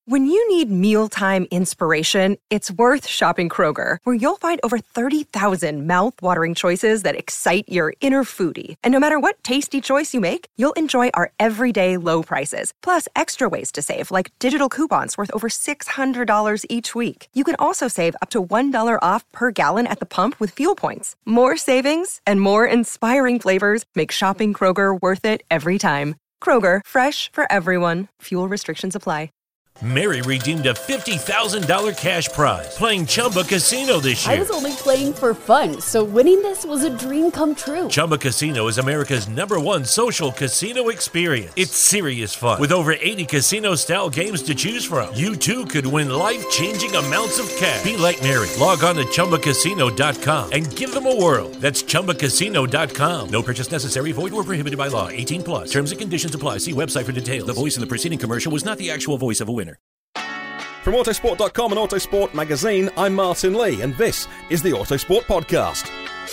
When you need mealtime inspiration, it's worth shopping Kroger, where you'll find over 30,000 mouth-watering choices that excite your inner foodie. And no matter what tasty choice you make, you'll enjoy our everyday low prices, plus extra ways to save, like digital coupons worth over $600 each week. You can also save up to $1 off per gallon at the pump with fuel points. More savings and more inspiring flavors make shopping Kroger worth it every time. Kroger, fresh for everyone. Fuel restrictions apply. Mary redeemed a $50,000 cash prize playing Chumba Casino this year. I was only playing for fun, so winning this was a dream come true. Chumba Casino is America's #1 social casino experience. It's serious fun. With over 80 casino-style games to choose from, you too could win life-changing amounts of cash. Be like Mary. Log on to ChumbaCasino.com and give them a whirl. That's ChumbaCasino.com. No purchase necessary. Void where prohibited by law. 18 plus. Terms and conditions apply. See website for details. The voice in the preceding commercial was not the actual voice of a winner. From Autosport.com and Autosport Magazine, I'm Martin Lee, and this is the Autosport Podcast.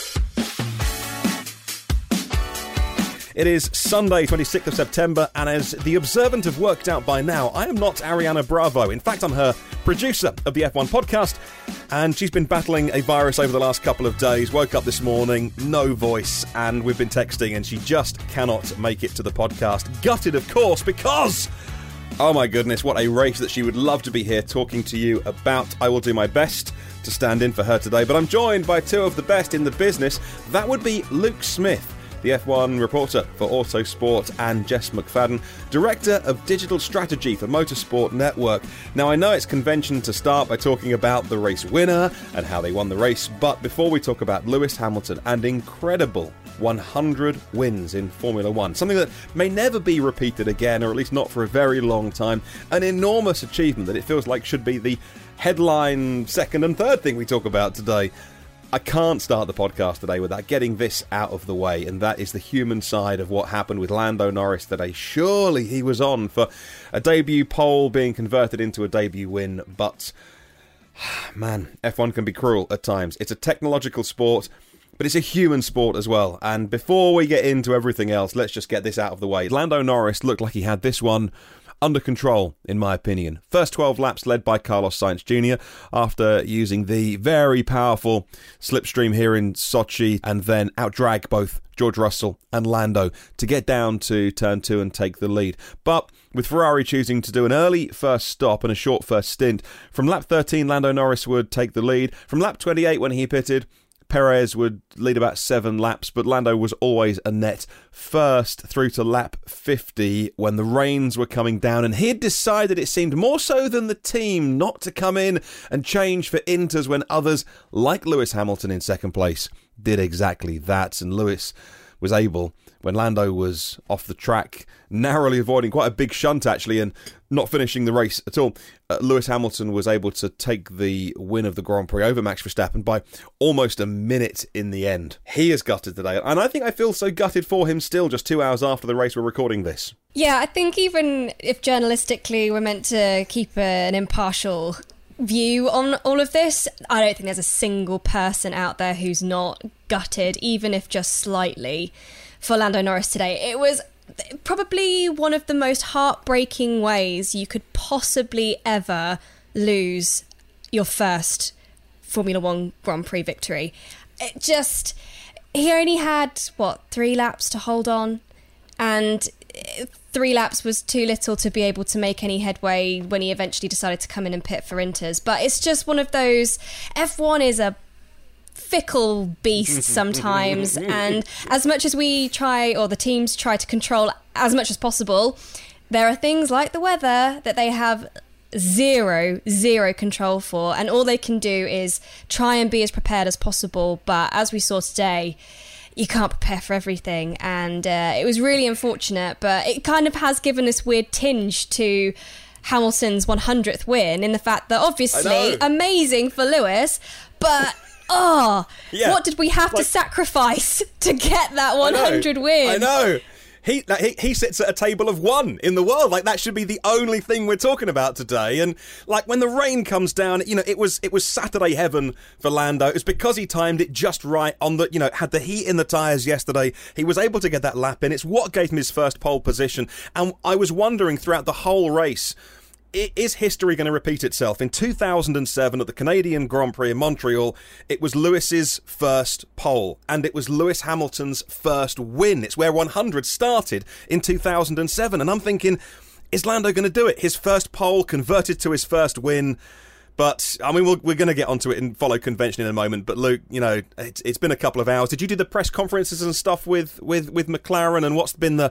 It is Sunday, 26th of September, and as the observant have worked out by now, I am not Ariana Bravo. In fact, I'm her producer of the F1 podcast, and she's been battling a virus over the last couple of days. Woke up this morning, no voice, and we've been texting, and she just cannot make it to the podcast. Gutted, of course, because... oh my goodness, what a race that she would love to be here talking to you about. I will do my best to stand in for her today, but I'm joined by two of the best in the business. That would be Luke Smith, the F1 reporter for Autosport, and Jess McFadden, Director of Digital Strategy for Motorsport Network. Now, I know it's convention to start by talking about the race winner and how they won the race, but before we talk about Lewis Hamilton and incredible 100 wins in Formula One, something that may never be repeated again, or at least not for a very long time, an enormous achievement that it feels like should be the headline second and third thing we talk about today. I can't start the podcast today without getting this out of the way, and that is the human side of what happened with Lando Norris today. Surely he was on for a debut pole being converted into a debut win, but man, F1 can be cruel at times. It's a technological sport, but it's a human sport as well. And before we get into everything else, let's just get this out of the way. Lando Norris looked like he had this one under control, in my opinion. First 12 laps led by Carlos Sainz Jr. after using the very powerful slipstream here in Sochi, and then outdrag both George Russell and Lando to get down to turn 2 and take the lead. But with Ferrari choosing to do an early first stop and a short first stint, from lap 13 Lando Norris would take the lead. From lap 28 when he pitted, Perez would lead about 7 laps, but Lando was always a net first through to lap 50 when the rains were coming down, and he had decided, it seemed more so than the team, not to come in and change for Inters when others, like Lewis Hamilton in second place, did exactly that. And Lewis was able, when Lando was off the track, narrowly avoiding quite a big shunt actually and not finishing the race at all, Lewis Hamilton was able to take the win of the Grand Prix over Max Verstappen by almost a minute in the end. He is gutted today, and I think I feel so gutted for him still, just 2 hours after the race we're recording this. Yeah, I think even if journalistically we're meant to keep an impartial view on all of this, I don't think there's a single person out there who's not gutted, even if just slightly, for Lando Norris today. It was probably one of the most heartbreaking ways you could possibly ever lose your first Formula One Grand Prix victory. He only had, 3 laps to hold on, and 3 laps was too little to be able to make any headway when he eventually decided to come in and pit for Inters. But it's just one of those, F1 is a fickle beast sometimes, and as much as we try, or the teams try to control as much as possible, there are things like the weather that they have zero control for, and all they can do is try and be as prepared as possible. But as we saw today, you can't prepare for everything, and it was really unfortunate, but it kind of has given this weird tinge to Hamilton's 100th win, in the fact that obviously amazing for Lewis, but what did we have to sacrifice to get that 100 win? I know. He sits at a table of 1 in the world. Like, that should be the only thing we're talking about today. And like, when the rain comes down, it was Saturday heaven for Lando. It was because he timed it just right on the, had the heat in the tyres yesterday. He was able to get that lap in. It's what gave him his first pole position. And I was wondering throughout the whole race, is history going to repeat itself? In 2007 at the Canadian Grand Prix in Montreal, it was Lewis's first pole, and it was Lewis Hamilton's first win. It's where 100 started in 2007, and I'm thinking, is Lando going to do it? His first pole converted to his first win. But, I mean, we're going to get onto it and follow convention in a moment. But, Luke, you know, it's been a couple of hours. Did you do the press conferences and stuff with McLaren? And what's been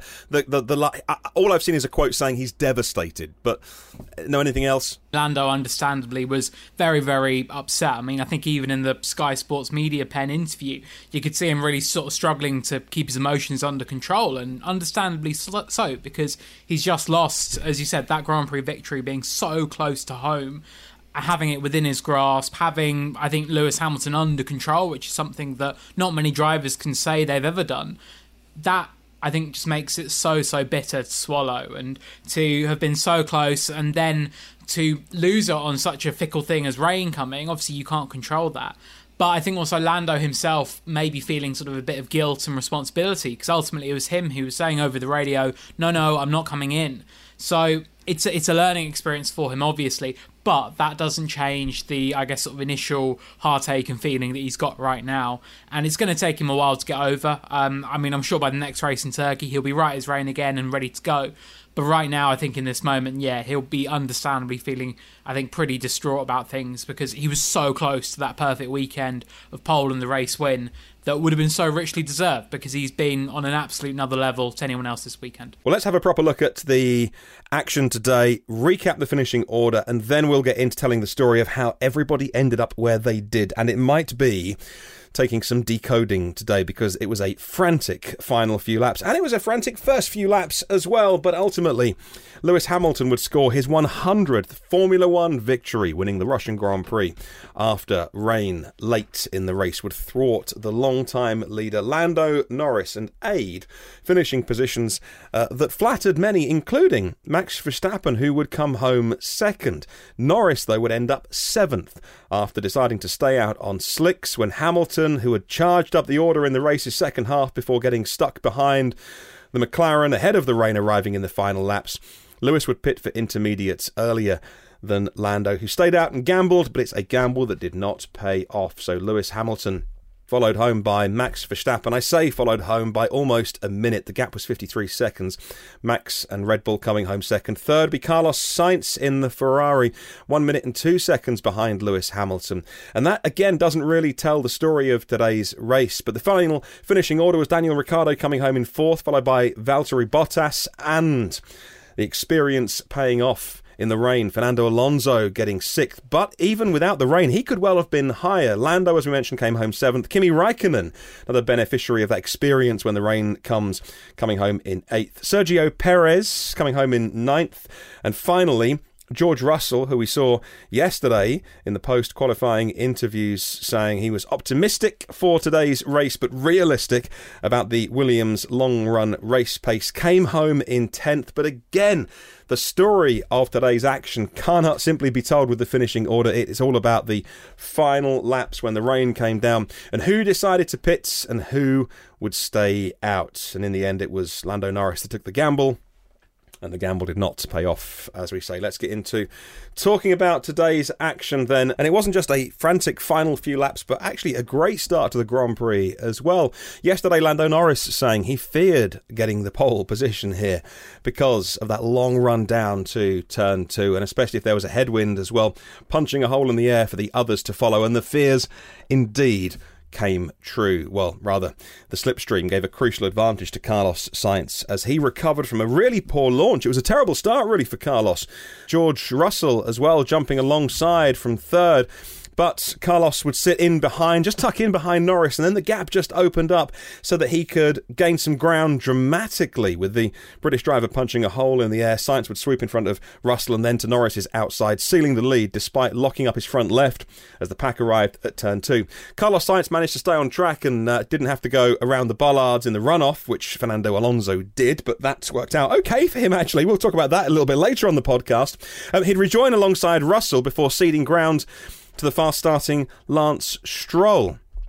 all I've seen is a quote saying he's devastated. But know anything else? Lando, understandably, was very, very upset. I mean, I think even in the Sky Sports Media Pen interview, you could see him really sort of struggling to keep his emotions under control. And understandably so, because he's just lost, as you said, that Grand Prix victory being so close to home. Having it within his grasp, having, I think, Lewis Hamilton under control, which is something that not many drivers can say they've ever done. That, I think, just makes it so, so bitter to swallow. And to have been so close and then to lose it on such a fickle thing as rain coming, obviously you can't control that. But I think also Lando himself may be feeling sort of a bit of guilt and responsibility, because ultimately it was him who was saying over the radio, no, I'm not coming in. So it's a learning experience for him, obviously, but that doesn't change the, I guess, sort of initial heartache and feeling that he's got right now. And it's going to take him a while to get over. I mean, I'm sure by the next race in Turkey, he'll be right as rain again and ready to go. But right now, I think in this moment, yeah, he'll be understandably feeling, I think, pretty distraught about things, because he was so close to that perfect weekend of pole and the race win that would have been so richly deserved, because he's been on an absolute another level to anyone else this weekend. Well, let's have a proper look at the action today, recap the finishing order, and then we'll get into telling the story of how everybody ended up where they did. And it might be taking some decoding today, because it was a frantic final few laps, and it was a frantic first few laps as well. But ultimately, Lewis Hamilton would score his 100th Formula One victory, winning the Russian Grand Prix after rain late in the race would thwart the long-time leader Lando Norris and aid finishing positions that flattered many, including Max Verstappen, who would come home second. Norris, though, would end up 7th after deciding to stay out on slicks when Hamilton, who had charged up the order in the race's second half before getting stuck behind the McLaren ahead of the rain arriving in the final laps. Lewis would pit for intermediates earlier than Lando, who stayed out and gambled, but it's a gamble that did not pay off. So Lewis Hamilton followed home by Max Verstappen. I say followed home by almost a minute. The gap was 53 seconds. Max and Red Bull coming home second. Third be Carlos Sainz in the Ferrari, 1 minute and 2 seconds behind Lewis Hamilton. And that, again, doesn't really tell the story of today's race. But the final finishing order was Daniel Ricciardo coming home in 4th, followed by Valtteri Bottas, and the experience paying off in the rain, Fernando Alonso getting 6th, but even without the rain, he could well have been higher. Lando, as we mentioned, came home 7th. Kimi Räikkönen, another beneficiary of that experience when the rain comes, coming home in 8th. Sergio Perez coming home in 9th. And finally, George Russell, who we saw yesterday in the post-qualifying interviews saying he was optimistic for today's race but realistic about the Williams long-run race pace, came home in 10th. But again, the story of today's action cannot simply be told with the finishing order. It's all about the final laps when the rain came down and who decided to pit and who would stay out. And in the end, it was Lando Norris that took the gamble. And the gamble did not pay off, as we say. Let's get into talking about today's action then. And it wasn't just a frantic final few laps, but actually a great start to the Grand Prix as well. Yesterday, Lando Norris saying he feared getting the pole position here because of that long run down to turn 2, and especially if there was a headwind as well, punching a hole in the air for the others to follow. And the fears indeed came true. Well, rather, the slipstream gave a crucial advantage to Carlos Sainz as he recovered from a really poor launch. It was a terrible start, really, for Carlos. George Russell as well, jumping alongside from 3rd. But Carlos would sit in behind, just tuck in behind Norris, and then the gap just opened up so that he could gain some ground dramatically with the British driver punching a hole in the air. Sainz would sweep in front of Russell and then to Norris's outside, sealing the lead despite locking up his front left as the pack arrived at turn 2. Carlos Sainz managed to stay on track and didn't have to go around the bollards in the runoff, which Fernando Alonso did, but that's worked out okay for him, actually. We'll talk about that a little bit later on the podcast. He'd rejoin alongside Russell before ceding ground to the fast-starting Lance Stroll.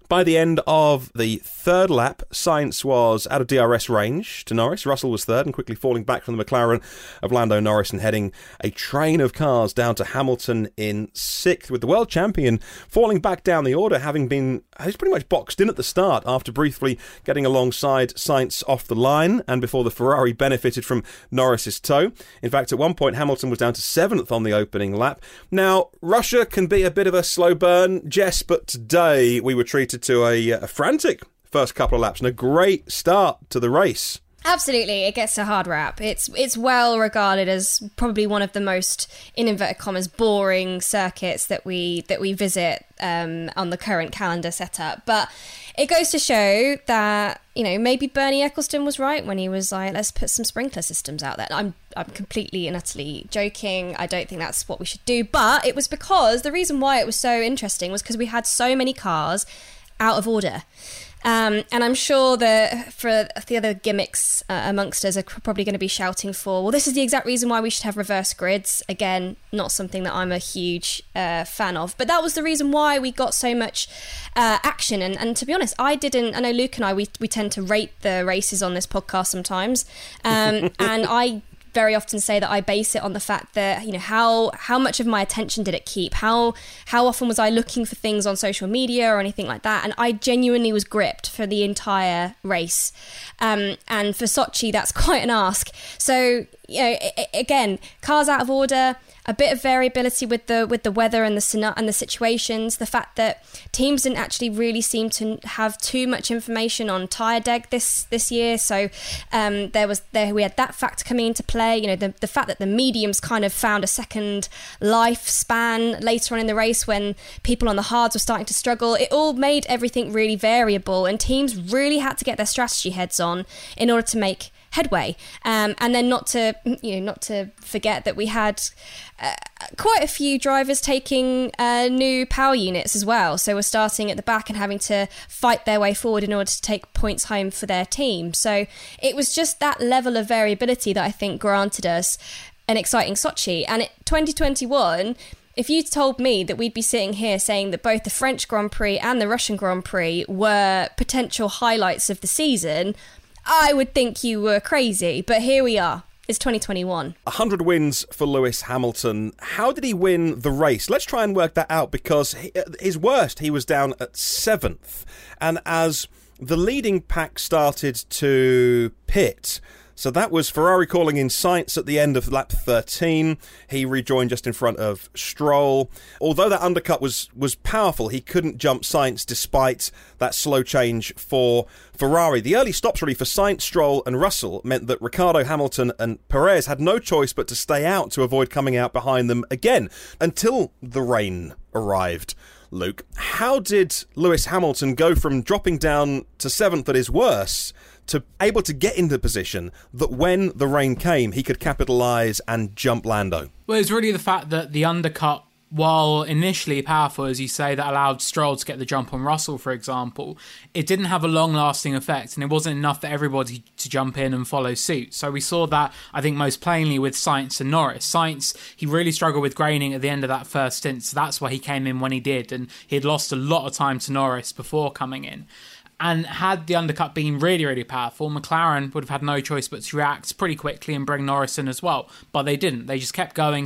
By the end of the third lap, Sainz was out of DRS range to Norris. Russell was third and quickly falling back from the McLaren of Lando Norris and heading a train of cars down to Hamilton in sixth, with the world champion falling back down the order, he's pretty much boxed in at the start after briefly getting alongside Sainz off the line and before the Ferrari benefited from Norris's tow. In fact, at one point, Hamilton was down to seventh on the opening lap. Now, Russia can be a bit of a slow burn, Jess, but today we were treated to a frantic first couple of laps and a great start to the race. Absolutely, it gets a hard rap. It's well regarded as probably one of the most, in inverted commas, boring circuits that we visit on the current calendar setup. But it goes to show that, you know, maybe Bernie Ecclestone was right when he was like, let's put some sprinkler systems out there. I'm completely and utterly joking. I don't think that's what we should do. But it was because the reason why it was so interesting was because we had so many cars out of order. And I'm sure that for the other gimmicks amongst us are probably going to be shouting for, well, this is the exact reason why we should have reverse grids. Again, not something that I'm a huge fan of. But that was the reason why we got so much action. And to be honest, I know Luke and I, we tend to rate the races on this podcast sometimes. And I very often say that I base it on the fact that, you know, how much of my attention did it keep? How often was I looking for things on social media or anything like that? And I genuinely was gripped for the entire race. And for Sochi, that's quite an ask. So, you know, again, cars out of order, a bit of variability with the weather and the situations. The fact that teams didn't actually really seem to have too much information on tyre deg this year. So we had that factor coming into play. You know, the fact that the mediums kind of found a second lifespan later on in the race when people on the hards were starting to struggle. It all made everything really variable, and teams really had to get their strategy heads on in order to make headway, and then not to forget that we had quite a few drivers taking new power units as well, so we're starting at the back and having to fight their way forward in order to take points home for their team. So it was just that level of variability that I think granted us an exciting Sochi. And 2021, if you told me that we'd be sitting here saying that both the French Grand Prix and the Russian Grand Prix were potential highlights of the season, I would think you were crazy, but here we are. It's 2021. 100 wins for Lewis Hamilton. How did he win the race? Let's try and work that out, because his worst, he was down at 7th. And as the leading pack started to pit, so that was Ferrari calling in Sainz at the end of lap 13. He rejoined just in front of Stroll. Although that undercut was powerful, he couldn't jump Sainz despite that slow change for Ferrari. The early stops really for Sainz, Stroll and Russell meant that Ricciardo, Hamilton and Perez had no choice but to stay out to avoid coming out behind them again until the rain arrived. Luke, how did Lewis Hamilton go from dropping down to 7th at his worst to able to get into position that when the rain came, he could capitalise and jump Lando? Well, it's really the fact that the undercut, while initially powerful, as you say, that allowed Stroll to get the jump on Russell, for example, it didn't have a long-lasting effect, and it wasn't enough for everybody to jump in and follow suit. So we saw that, I think, most plainly with Sainz and Norris. Sainz, he really struggled with graining at the end of that first stint, so that's why he came in when he did, and he had lost a lot of time to Norris before coming in. And had the undercut been really, really powerful, McLaren would have had no choice but to react pretty quickly and bring Norris in as well. But they didn't. They just kept going.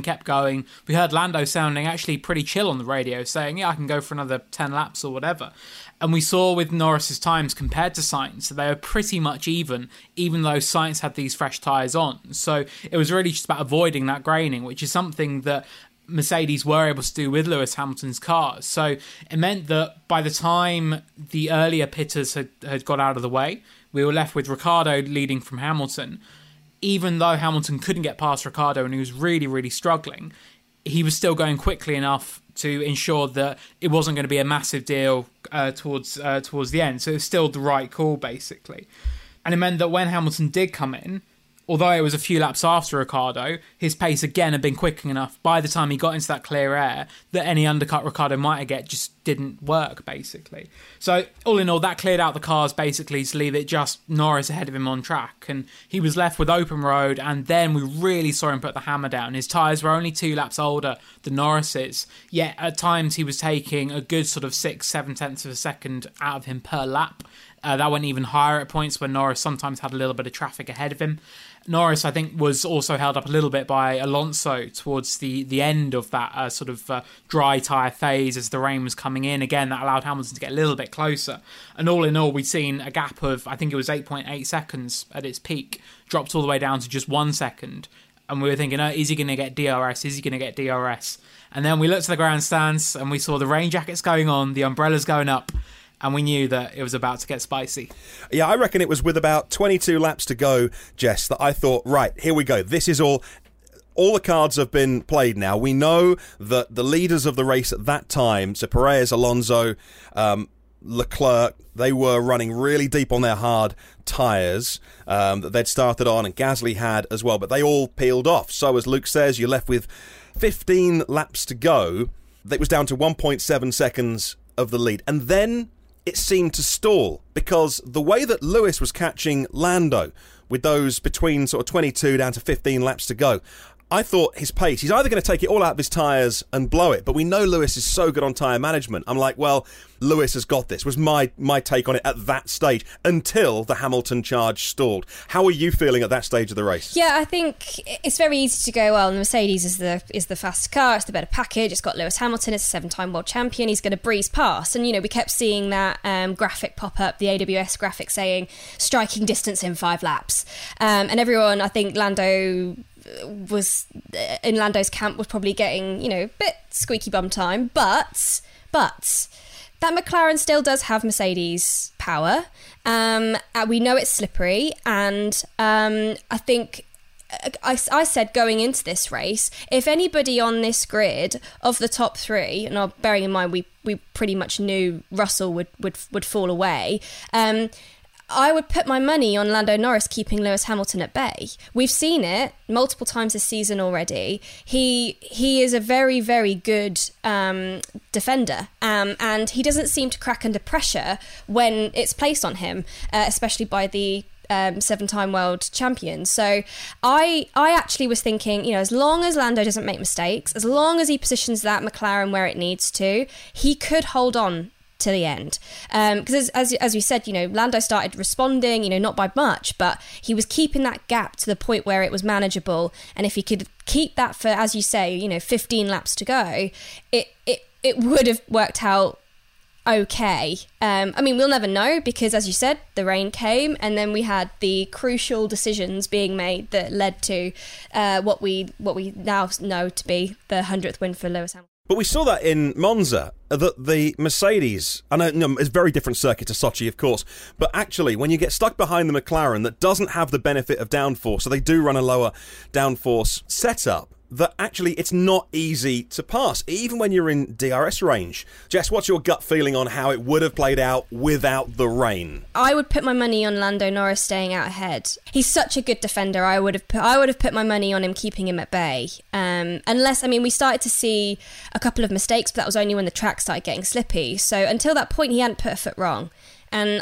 We heard Lando sounding actually pretty chill on the radio, saying, yeah, I can go for another 10 laps or whatever. And we saw with Norris's times compared to Sainz, they were pretty much even though Sainz had these fresh tyres on. So it was really just about avoiding that graining, which is something that Mercedes were able to do with Lewis Hamilton's cars. So it meant that by the time the earlier pitters had got out of the way, we were left with Ricciardo leading from Hamilton. Even though Hamilton couldn't get past Ricciardo and he was really, really struggling, he was still going quickly enough to ensure that it wasn't going to be a massive deal towards the end. So it was still the right call, basically. And it meant that when Hamilton did come in, although it was a few laps after Ricciardo, his pace again had been quick enough by the time he got into that clear air that any undercut Ricciardo might get just didn't work, basically. So, all in all, that cleared out the cars, basically, to leave it just Norris ahead of him on track. And he was left with open road, and then we really saw him put the hammer down. His tyres were only 2 laps older than Norris's, yet at times he was taking a good sort of 6-7 tenths of a second out of him per lap. That went even higher at points when Norris sometimes had a little bit of traffic ahead of him. Norris, I think, was also held up a little bit by Alonso towards the end of that sort of dry tyre phase as the rain was coming in. Again, that allowed Hamilton to get a little bit closer. And all in all, we'd seen a gap of, I think it was 8.8 seconds at its peak, dropped all the way down to just 1 second. And we were thinking, oh, is he going to get DRS? Is he going to get DRS? And then we looked at the grandstands and we saw the rain jackets going on, the umbrellas going up, and we knew that it was about to get spicy. Yeah, I reckon it was with about 22 laps to go, Jess, that I thought, right, here we go. This is all the cards have been played now. We know that the leaders of the race at that time, so Perez, Alonso, Leclerc, they were running really deep on their hard tyres that they'd started on, and Gasly had as well, but they all peeled off. So as Luke says, you're left with 15 laps to go. It was down to 1.7 seconds of the lead. And then it seemed to stall, because the way that Lewis was catching Lando with those between sort of 22 down to 15 laps to go, I thought his pace, he's either going to take it all out of his tyres and blow it, but we know Lewis is so good on tyre management. I'm like, well, Lewis has got this, was my take on it at that stage, until the Hamilton charge stalled. How are you feeling at that stage of the race? Yeah, I think it's very easy to go, well, the Mercedes is the faster car, it's the better package, it's got Lewis Hamilton, it's a 7-time world champion, he's going to breeze past. And, we kept seeing that graphic pop up, the AWS graphic saying striking distance in 5 laps. And everyone, I think Lando's camp was probably getting, a bit squeaky bum time, but that McLaren still does have Mercedes power. We know it's slippery, and I think I said going into this race, if anybody on this grid of the top 3, and bearing in mind we pretty much knew Russell would fall away, I would put my money on Lando Norris keeping Lewis Hamilton at bay. We've seen it multiple times this season already. He is a very, very good defender, and he doesn't seem to crack under pressure when it's placed on him, especially by the 7-time world champion. So I actually was thinking, as long as Lando doesn't make mistakes, as long as he positions that McLaren where it needs to, he could hold on to the end, because as you said, Lando started responding, not by much, but he was keeping that gap to the point where it was manageable. And if he could keep that for, as you say, 15 laps to go, it would have worked out okay. We'll never know, because as you said, the rain came, and then we had the crucial decisions being made that led to what we now know to be the 100th win for Lewis Hamilton. But we saw that in Monza, that the Mercedes, I know it's a very different circuit to Sochi, of course, but actually when you get stuck behind the McLaren that doesn't have the benefit of downforce, so they do run a lower downforce setup, that actually it's not easy to pass, even when you're in DRS range. Jess, what's your gut feeling on how it would have played out without the rain? I would put my money on Lando Norris staying out ahead. He's such a good defender. I would have put my money on him keeping him at bay. Unless, we started to see a couple of mistakes, but that was only when the track started getting slippy. So until that point, he hadn't put a foot wrong. And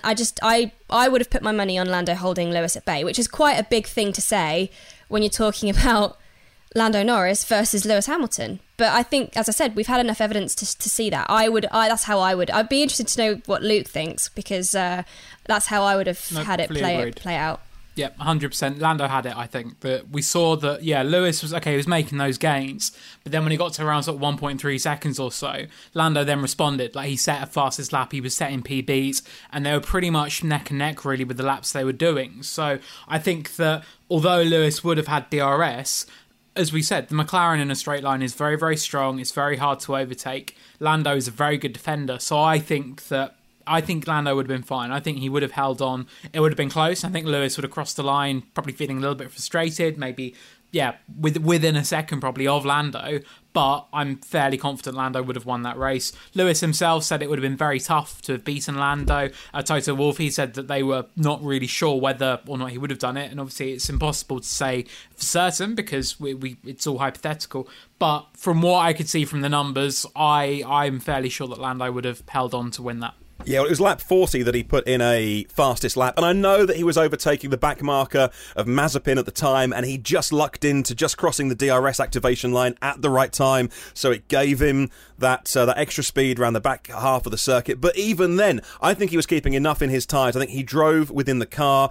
I would have put my money on Lando holding Lewis at bay, which is quite a big thing to say when you're talking about Lando Norris versus Lewis Hamilton. But I think, as I said, we've had enough evidence to see that. That's how I would. I'd be interested to know what Luke thinks, because that's how I would have had it play out. Yeah, 100%. Lando had it, I think. But we saw that, Lewis was okay, he was making those gains. But then when he got to around sort of 1.3 seconds or so, Lando then responded. Like, he set a fastest lap, he was setting PBs, and they were pretty much neck and neck, really, with the laps they were doing. So I think that although Lewis would have had DRS, as we said, the McLaren in a straight line is very, very strong. It's very hard to overtake. Lando is a very good defender. So I think Lando would have been fine. I think he would have held on. It would have been close. I think Lewis would have crossed the line, probably feeling a little bit frustrated, maybe within a second probably of Lando, but I'm fairly confident Lando would have won that race. Lewis himself said it would have been very tough to have beaten Lando. Toto Wolff, he said that they were not really sure whether or not he would have done it, and obviously it's impossible to say for certain because it's all hypothetical. But from what I could see from the numbers, I'm fairly sure that Lando would have held on to win that. Yeah, well, it was lap 40 that he put in a fastest lap, and I know that he was overtaking the back marker of Mazepin at the time, and he just lucked into just crossing the DRS activation line at the right time, so it gave him that extra speed around the back half of the circuit. But even then, I think he was keeping enough in his tyres. I think he drove within the car.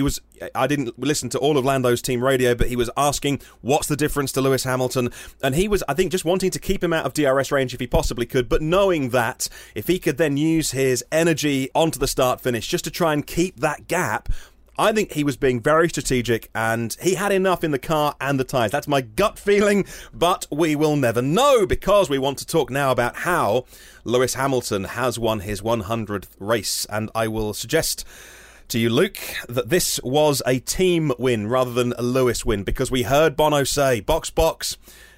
I didn't listen to all of Lando's team radio, but he was asking what's the difference to Lewis Hamilton, and he was, I think, just wanting to keep him out of DRS range if he possibly could, but knowing that if he could then use his energy onto the start finish just to try and keep that gap, I think he was being very strategic, and he had enough in the car and the tyres. That's my gut feeling, but we will never know, because we want to talk now about how Lewis Hamilton has won his 100th race. And I will suggest to you, Luke, that this was a team win rather than a Lewis win, because we heard Bono say, box, box,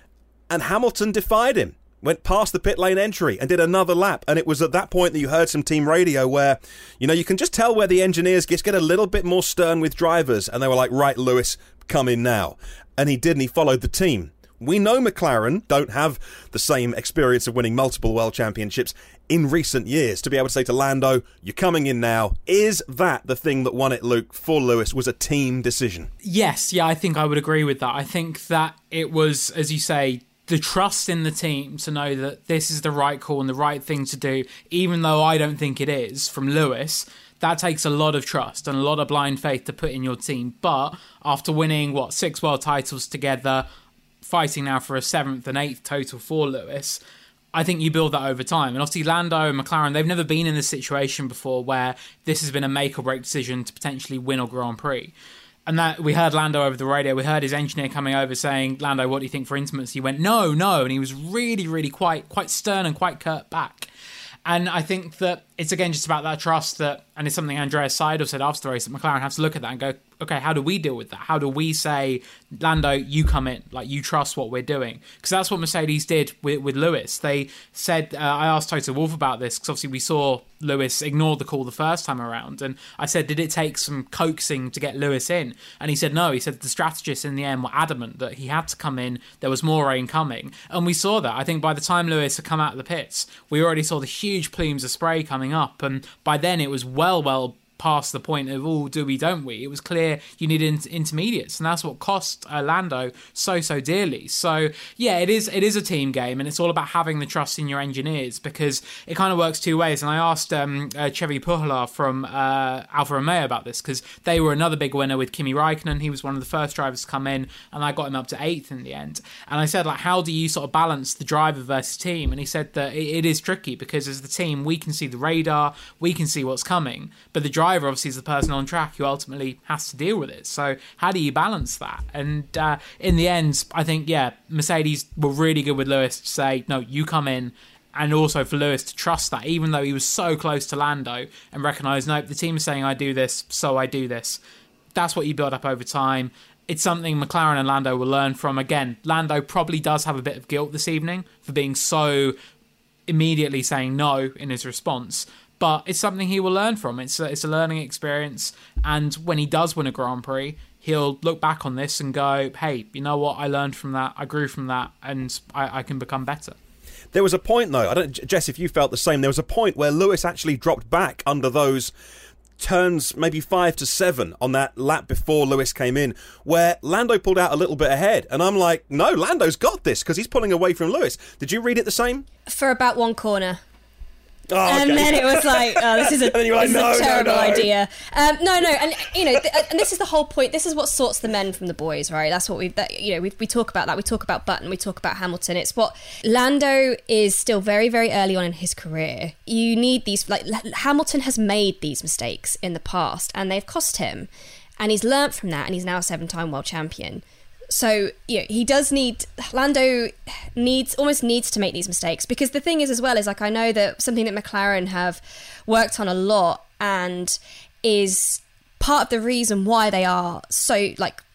and Hamilton defied him. Went past the pit lane entry and did another lap. And it was at that point that you heard some team radio where, you can just tell where the engineers get a little bit more stern with drivers. And they were like, right, Lewis, come in now. And he did, and he followed the team. We know McLaren don't have the same experience of winning multiple world championships in recent years. To be able to say to Lando, you're coming in now, is that the thing that won it, Luke, for Lewis, was a team decision? Yes, I think I would agree with that. I think that it was, as you say, the trust in the team to know that this is the right call and the right thing to do, even though I don't think it is, from Lewis. That takes a lot of trust and a lot of blind faith to put in your team. But after winning, 6 world titles together, fighting now for a 7th and 8th total for Lewis, I think you build that over time. And obviously Lando and McLaren, they've never been in this situation before where this has been a make or break decision to potentially win a Grand Prix. And that we heard Lando over the radio. We heard his engineer coming over saying, Lando, what do you think for intimacy? He went, no. And he was really, really quite stern and quite curt back. And I think that it's, again, just about that trust that, and it's something Andreas Seidel said after the race, that McLaren has to look at that and go, okay, how do we deal with that? How do we say, Lando, you come in, like, you trust what we're doing? Because that's what Mercedes did with Lewis. They said, I asked Toto Wolff about this, because obviously we saw Lewis ignore the call the first time around, and I said, did it take some coaxing to get Lewis in? And he said no. He said the strategists in the end were adamant that he had to come in, there was more rain coming, and we saw that. I think by the time Lewis had come out of the pits, we already saw the huge plumes of spray coming up, and by then it was well past the point of, do we, don't we? It was clear you needed intermediates, and that's what cost Lando so dearly. So yeah, it is a team game, and it's all about having the trust in your engineers, because it kind of works two ways. And I asked Chevy Pujola from Alfa Romeo about this, because they were another big winner with Kimi Räikkönen. He was one of the first drivers to come in, and I got him up to 8th in the end. And I said, how do you sort of balance the driver versus team? And he said that it is tricky, because as the team, we can see the radar, we can see what's coming, but the driver obviously is the person on track who ultimately has to deal with it. So how do you balance that? And in the end, I think, Mercedes were really good with Lewis to say, no, you come in, and also for Lewis to trust that, even though he was so close to Lando, and recognise, no, the team is saying I do this, so I do this. That's what you build up over time. It's something McLaren and Lando will learn from. Again, Lando probably does have a bit of guilt this evening for being so immediately saying no in his response, but it's something he will learn from. It's a learning experience, and when he does win a Grand Prix, he'll look back on this and go, hey, you know what, I learned from that, I grew from that, and I can become better. There was a point, though, Jess, if you felt the same, there was a point where Lewis actually dropped back under those turns, maybe 5 to 7 on that lap before Lewis came in, where Lando pulled out a little bit ahead, and I'm like, no, Lando's got this, because he's pulling away from Lewis. Did you read it the same? For about one corner. Oh, okay. And then it was like, this is a terrible idea. No, and and this is the whole point. This is what sorts the men from the boys, right? That's what we talk about that. We talk about Button, we talk about Hamilton. It's what Lando is still very, very early on in his career. You need these, Hamilton has made these mistakes in the past, and they've cost him, and he's learnt from that, and he's now a 7-time world champion. So, he does Lando almost needs to make these mistakes, because the thing is as well is, I know that something that McLaren have worked on a lot, and is part of the reason why they are so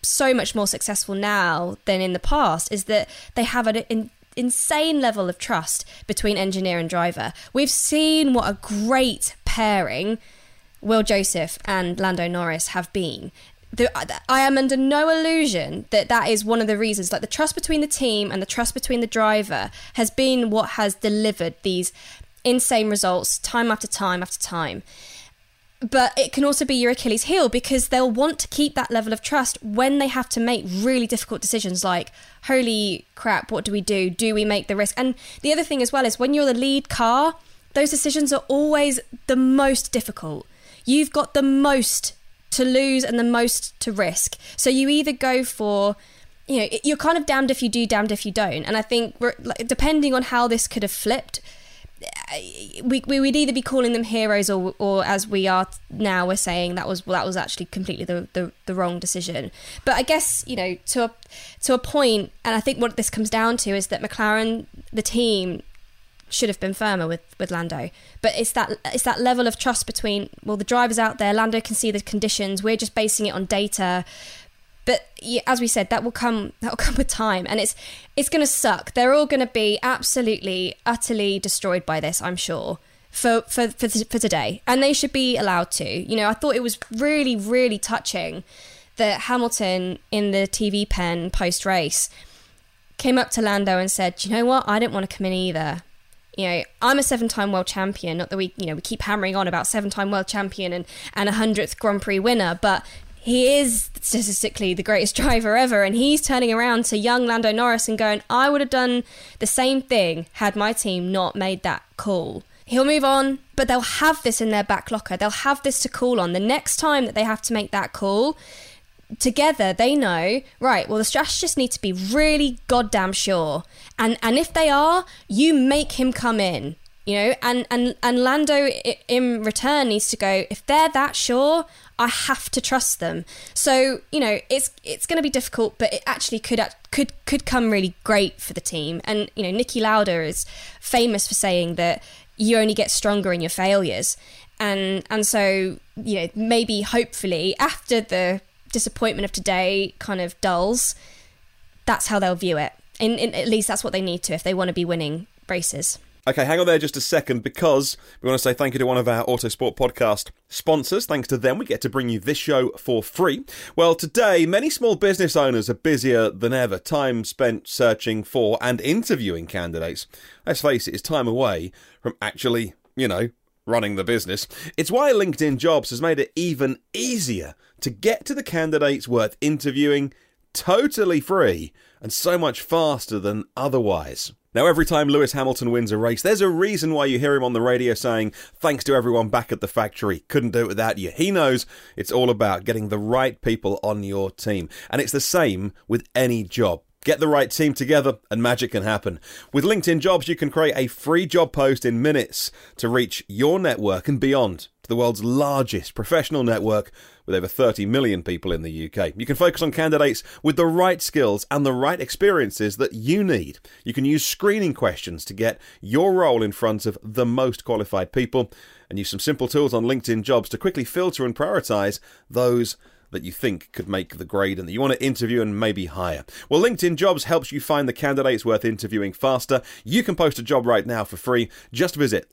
so much more successful now than in the past is that they have an insane level of trust between engineer and driver. We've seen what a great pairing Will Joseph and Lando Norris have been. I am under no illusion that is one of the reasons. Like, the trust between the team and the trust between the driver has been what has delivered these insane results time after time after time. But it can also be your Achilles heel, because they'll want to keep that level of trust when they have to make really difficult decisions like, holy crap, what do we do? Do we make the risk? And the other thing as well is when you're the lead car, those decisions are always the most difficult. You've got the most to lose and the most to risk. So you either go for, you're kind of damned if you do, damned if you don't. And I think depending on how this could have flipped, we would either be calling them heroes or as we are now, we're saying that was actually completely the wrong decision. But I guess, to a point, and I think what this comes down to is that McLaren, the team, should have been firmer with Lando. But it's that level of trust between, well, the driver's out there, Lando can see the conditions, we're just basing it on data. But as we said, that will come with time, and it's going to suck. They're all going to be absolutely, utterly destroyed by this, I'm sure, for today, and they should be allowed to. I thought it was really, really touching that Hamilton in the TV pen post race came up to Lando and said, "Do you know what? I didn't want to come in either. I'm a 7-time world champion. Not that we keep hammering on about 7-time world champion and a 100th Grand Prix winner, but." He is statistically the greatest driver ever, and he's turning around to young Lando Norris and going, I would have done the same thing had my team not made that call. He'll move on, but they'll have this in their back locker. They'll have this to call on. The next time that they have to make that call, together they know, right, well, the strategists need to be really goddamn sure. And if they are, you make him come in. And Lando in return needs to go, if they're that sure, I have to trust them. So, it's going to be difficult, but it actually could come really great for the team. And, Niki Lauda is famous for saying that you only get stronger in your failures. And so, maybe hopefully after the disappointment of today kind of dulls, that's how they'll view it. And at least that's what they need to if they want to be winning races. Okay, hang on there just a second, because we want to say thank you to one of our Autosport podcast sponsors. Thanks to them, we get to bring you this show for free. Well, today, many small business owners are busier than ever. Time spent searching for and interviewing candidates. Let's face it, it's time away from actually, running the business. It's why LinkedIn Jobs has made it even easier to get to the candidates worth interviewing, totally free, and so much faster than otherwise. Now, every time Lewis Hamilton wins a race, there's a reason why you hear him on the radio saying, thanks to everyone back at the factory, couldn't do it without you. He knows it's all about getting the right people on your team. And it's the same with any job. Get the right team together and magic can happen. With LinkedIn Jobs, you can create a free job post in minutes to reach your network and beyond to the world's largest professional network with over 30 million people in the UK. You can focus on candidates with the right skills and the right experiences that you need. You can use screening questions to get your role in front of the most qualified people, and use some simple tools on LinkedIn Jobs to quickly filter and prioritize those that you think could make the grade and that you want to interview and maybe hire. Well, LinkedIn Jobs helps you find the candidates worth interviewing faster. You can post a job right now for free. Just visit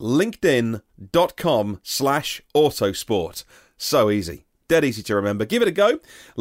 linkedin.com/autosport. So easy. Dead easy to remember. Give it a go.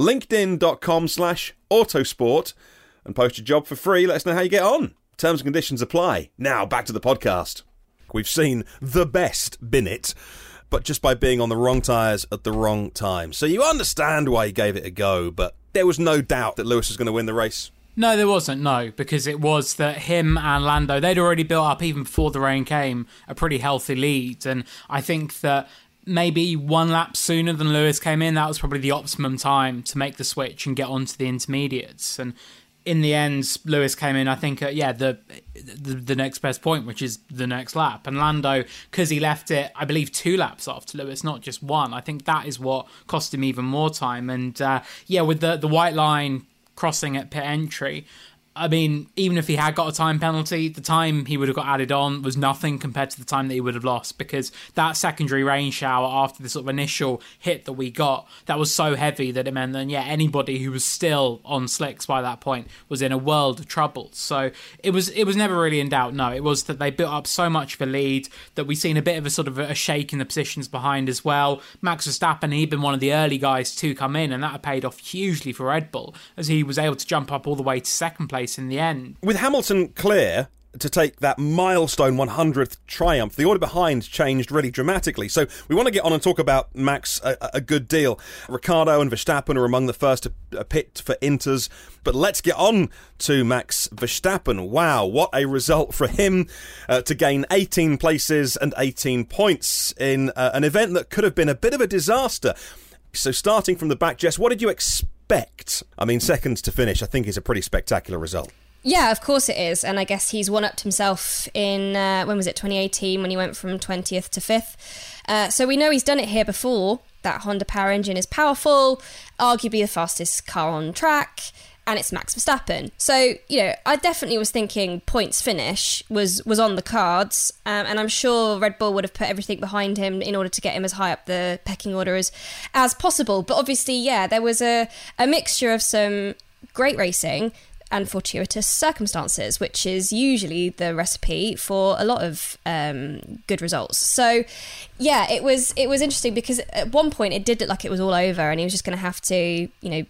LinkedIn.com/autosport and post your job for free. Let us know how you get on. Terms and conditions apply. Now, back to the podcast. We've seen the best Bennett, but just by being on the wrong tyres at the wrong time. So you understand why he gave it a go, but there was no doubt that Lewis was going to win the race. No, there wasn't, no, because it was that him and Lando, they'd already built up, even before the rain came, a pretty healthy lead. And I think that maybe one lap sooner than Lewis came in, that was probably the optimum time to make the switch and get onto the intermediates. And in the end, Lewis came in, I think, the next best point, which is the next lap. And Lando, because he left it, I believe, 2 laps after Lewis, not just 1. I think that is what cost him even more time. And with the white line crossing at pit entry, I mean, even if he had got a time penalty, the time he would have got added on was nothing compared to the time that he would have lost, because that secondary rain shower after the sort of initial hit that we got, that was so heavy that it meant that, anybody who was still on slicks by that point was in a world of trouble. So it was never really in doubt. No, it was that they built up so much of a lead that we've seen a bit of a sort of a shake in the positions behind as well. Max Verstappen, he'd been one of the early guys to come in, and that had paid off hugely for Red Bull, as he was able to jump up all the way to second place in the end. With Hamilton clear to take that milestone 100th triumph, the order behind changed really dramatically. So we want to get on and talk about Max a good deal. Ricciardo and Verstappen are among the first to pit for Inters, but let's get on to Max Verstappen. Wow, what a result for him to gain 18 places and 18 points in an event that could have been a bit of a disaster. So starting from the back, Jess, what did you expect? I mean, seconds to finish, I think, is a pretty spectacular result. Yeah, of course it is. And I guess he's one-upped himself in, 2018, when he went from 20th to 5th. So we know he's done it here before. That Honda power engine is powerful, arguably the fastest car on track, and it's Max Verstappen. So, I definitely was thinking points finish was on the cards, and I'm sure Red Bull would have put everything behind him in order to get him as high up the pecking order as possible. But obviously, there was a mixture of some great racing and fortuitous circumstances, which is usually the recipe for a lot of good results. So, it was interesting, because at one point it did look like it was all over, and he was just going to have to,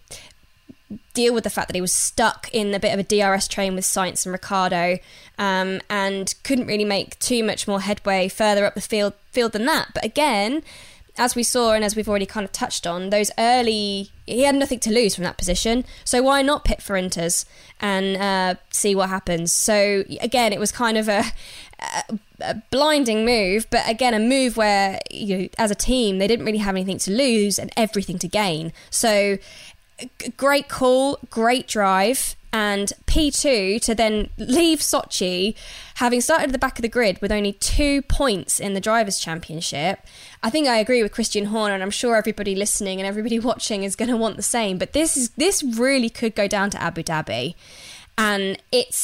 deal with the fact that he was stuck in a bit of a DRS train with Sainz and Ricciardo, and couldn't really make too much more headway further up the field than that. But again, as we saw, and as we've already kind of touched on, he had nothing to lose from that position. So why not pit for Inters and see what happens? So again, it was kind of a blinding move, but again, a move where, as a team, they didn't really have anything to lose and everything to gain. So great call, great drive, and P2 to then leave Sochi, having started at the back of the grid with only 2 points in the Drivers' Championship. I think I agree with Christian Horner, and I'm sure everybody listening and everybody watching is going to want the same. But this really could go down to Abu Dhabi, and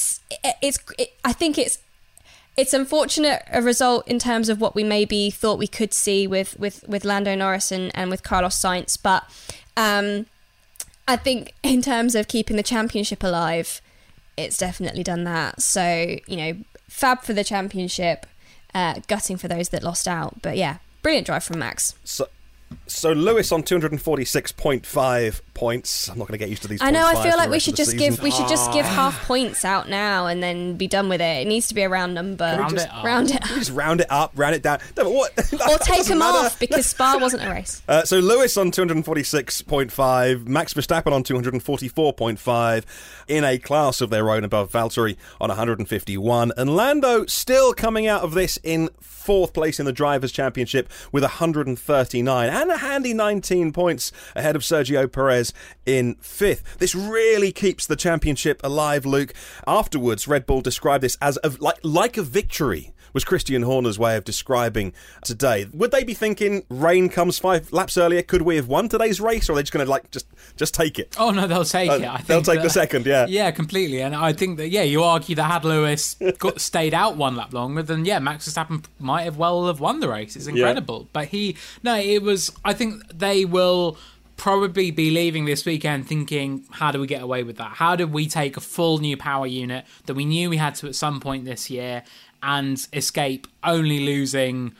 I think it's unfortunate a result in terms of what we maybe thought we could see with Lando Norris and with Carlos Sainz, but I think in terms of keeping the championship alive, it's definitely done that. So, fab for the championship, gutting for those that lost out. But brilliant drive from Max. So Lewis on 246.5 points. I'm not going to get used to these. I know. I feel like we should just give half points out now and then be done with it. It needs to be a round number. Round it up. Just round it up, round it down. No, what? Or take them off, because Spa wasn't a race. So Lewis on 246.5, Max Verstappen on 244.5, in a class of their own above Valtteri on 151, and Lando still coming out of this in 4th place in the Drivers' Championship with 139 and a handy 19 points ahead of Sergio Perez in 5th. This really keeps the championship alive, Luke. Afterwards, Red Bull described this as like a victory, was Christian Horner's way of describing today. Would they be thinking, rain comes 5 laps earlier, could we have won today's race, or are they just going to just take it? Oh no, they'll take it. I think they'll take the second, yeah, completely. And I think that you argue that had Lewis stayed out 1 lap longer, then Max Verstappen might have won the race. It's incredible. But I think they will probably be leaving this weekend thinking, how do we get away with that? How did we take a full new power unit that we knew we had to at some point this year and escape only losing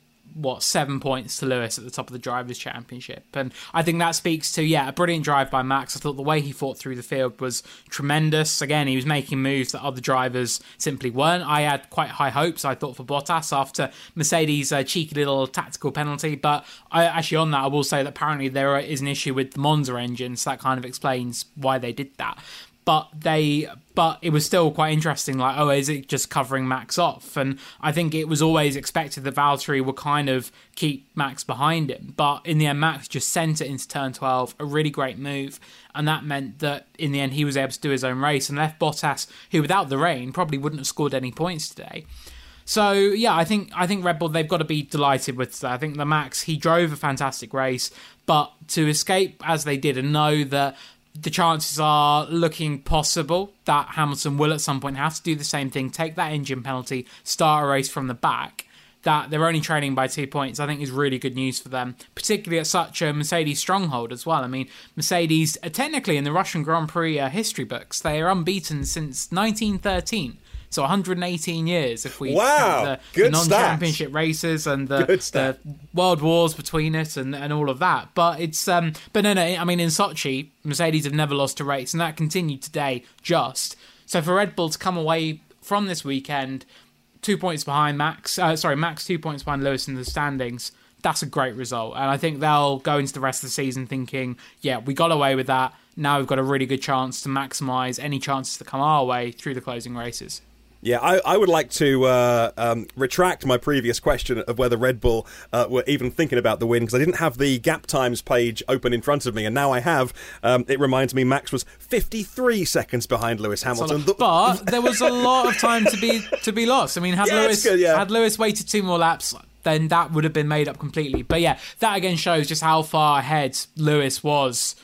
7 points to Lewis at the top of the Drivers' Championship? And I think that speaks to a brilliant drive by Max. I thought the way he fought through the field was tremendous. Again, he was making moves that other drivers simply weren't. I had quite high hopes, I thought, for Bottas after Mercedes' cheeky little tactical penalty, but on that I will say that apparently there is an issue with the Monza engine, so that kind of explains why they did that. But it was still quite interesting, is it just covering Max off? And I think it was always expected that Valtteri would kind of keep Max behind him. But in the end, Max just sent it into turn 12, a really great move. And that meant that in the end, he was able to do his own race and left Bottas, who without the rain probably wouldn't have scored any points today. So, I think Red Bull, they've got to be delighted with that. I think the Max, he drove a fantastic race, but to escape as they did and know that the chances are looking possible that Hamilton will at some point have to do the same thing, take that engine penalty, start a race from the back. That they're only trailing by 2 points, I think is really good news for them, particularly at such a Mercedes stronghold as well. I mean, Mercedes are technically in the Russian Grand Prix history books, they are unbeaten since 1913. So 118 years if we count the non-championship races and the world wars between it and all of that. But it's no. I mean, in Sochi, Mercedes have never lost a race, and that continued today. So for Red Bull to come away from this weekend 2 points behind Max 2 points behind Lewis in the standings. That's a great result, and I think they'll go into the rest of the season thinking, yeah, we got away with that. Now we've got a really good chance to maximise any chances that come our way through the closing races. Yeah, I would like to retract my previous question of whether Red Bull were even thinking about the win, because I didn't have the gap times page open in front of me, and now I have. It reminds me Max was 53 seconds behind Lewis Hamilton. But there was a lot of time to be lost. I mean, had Lewis waited 2 more laps, then that would have been made up completely. But yeah, that again shows just how far ahead Lewis was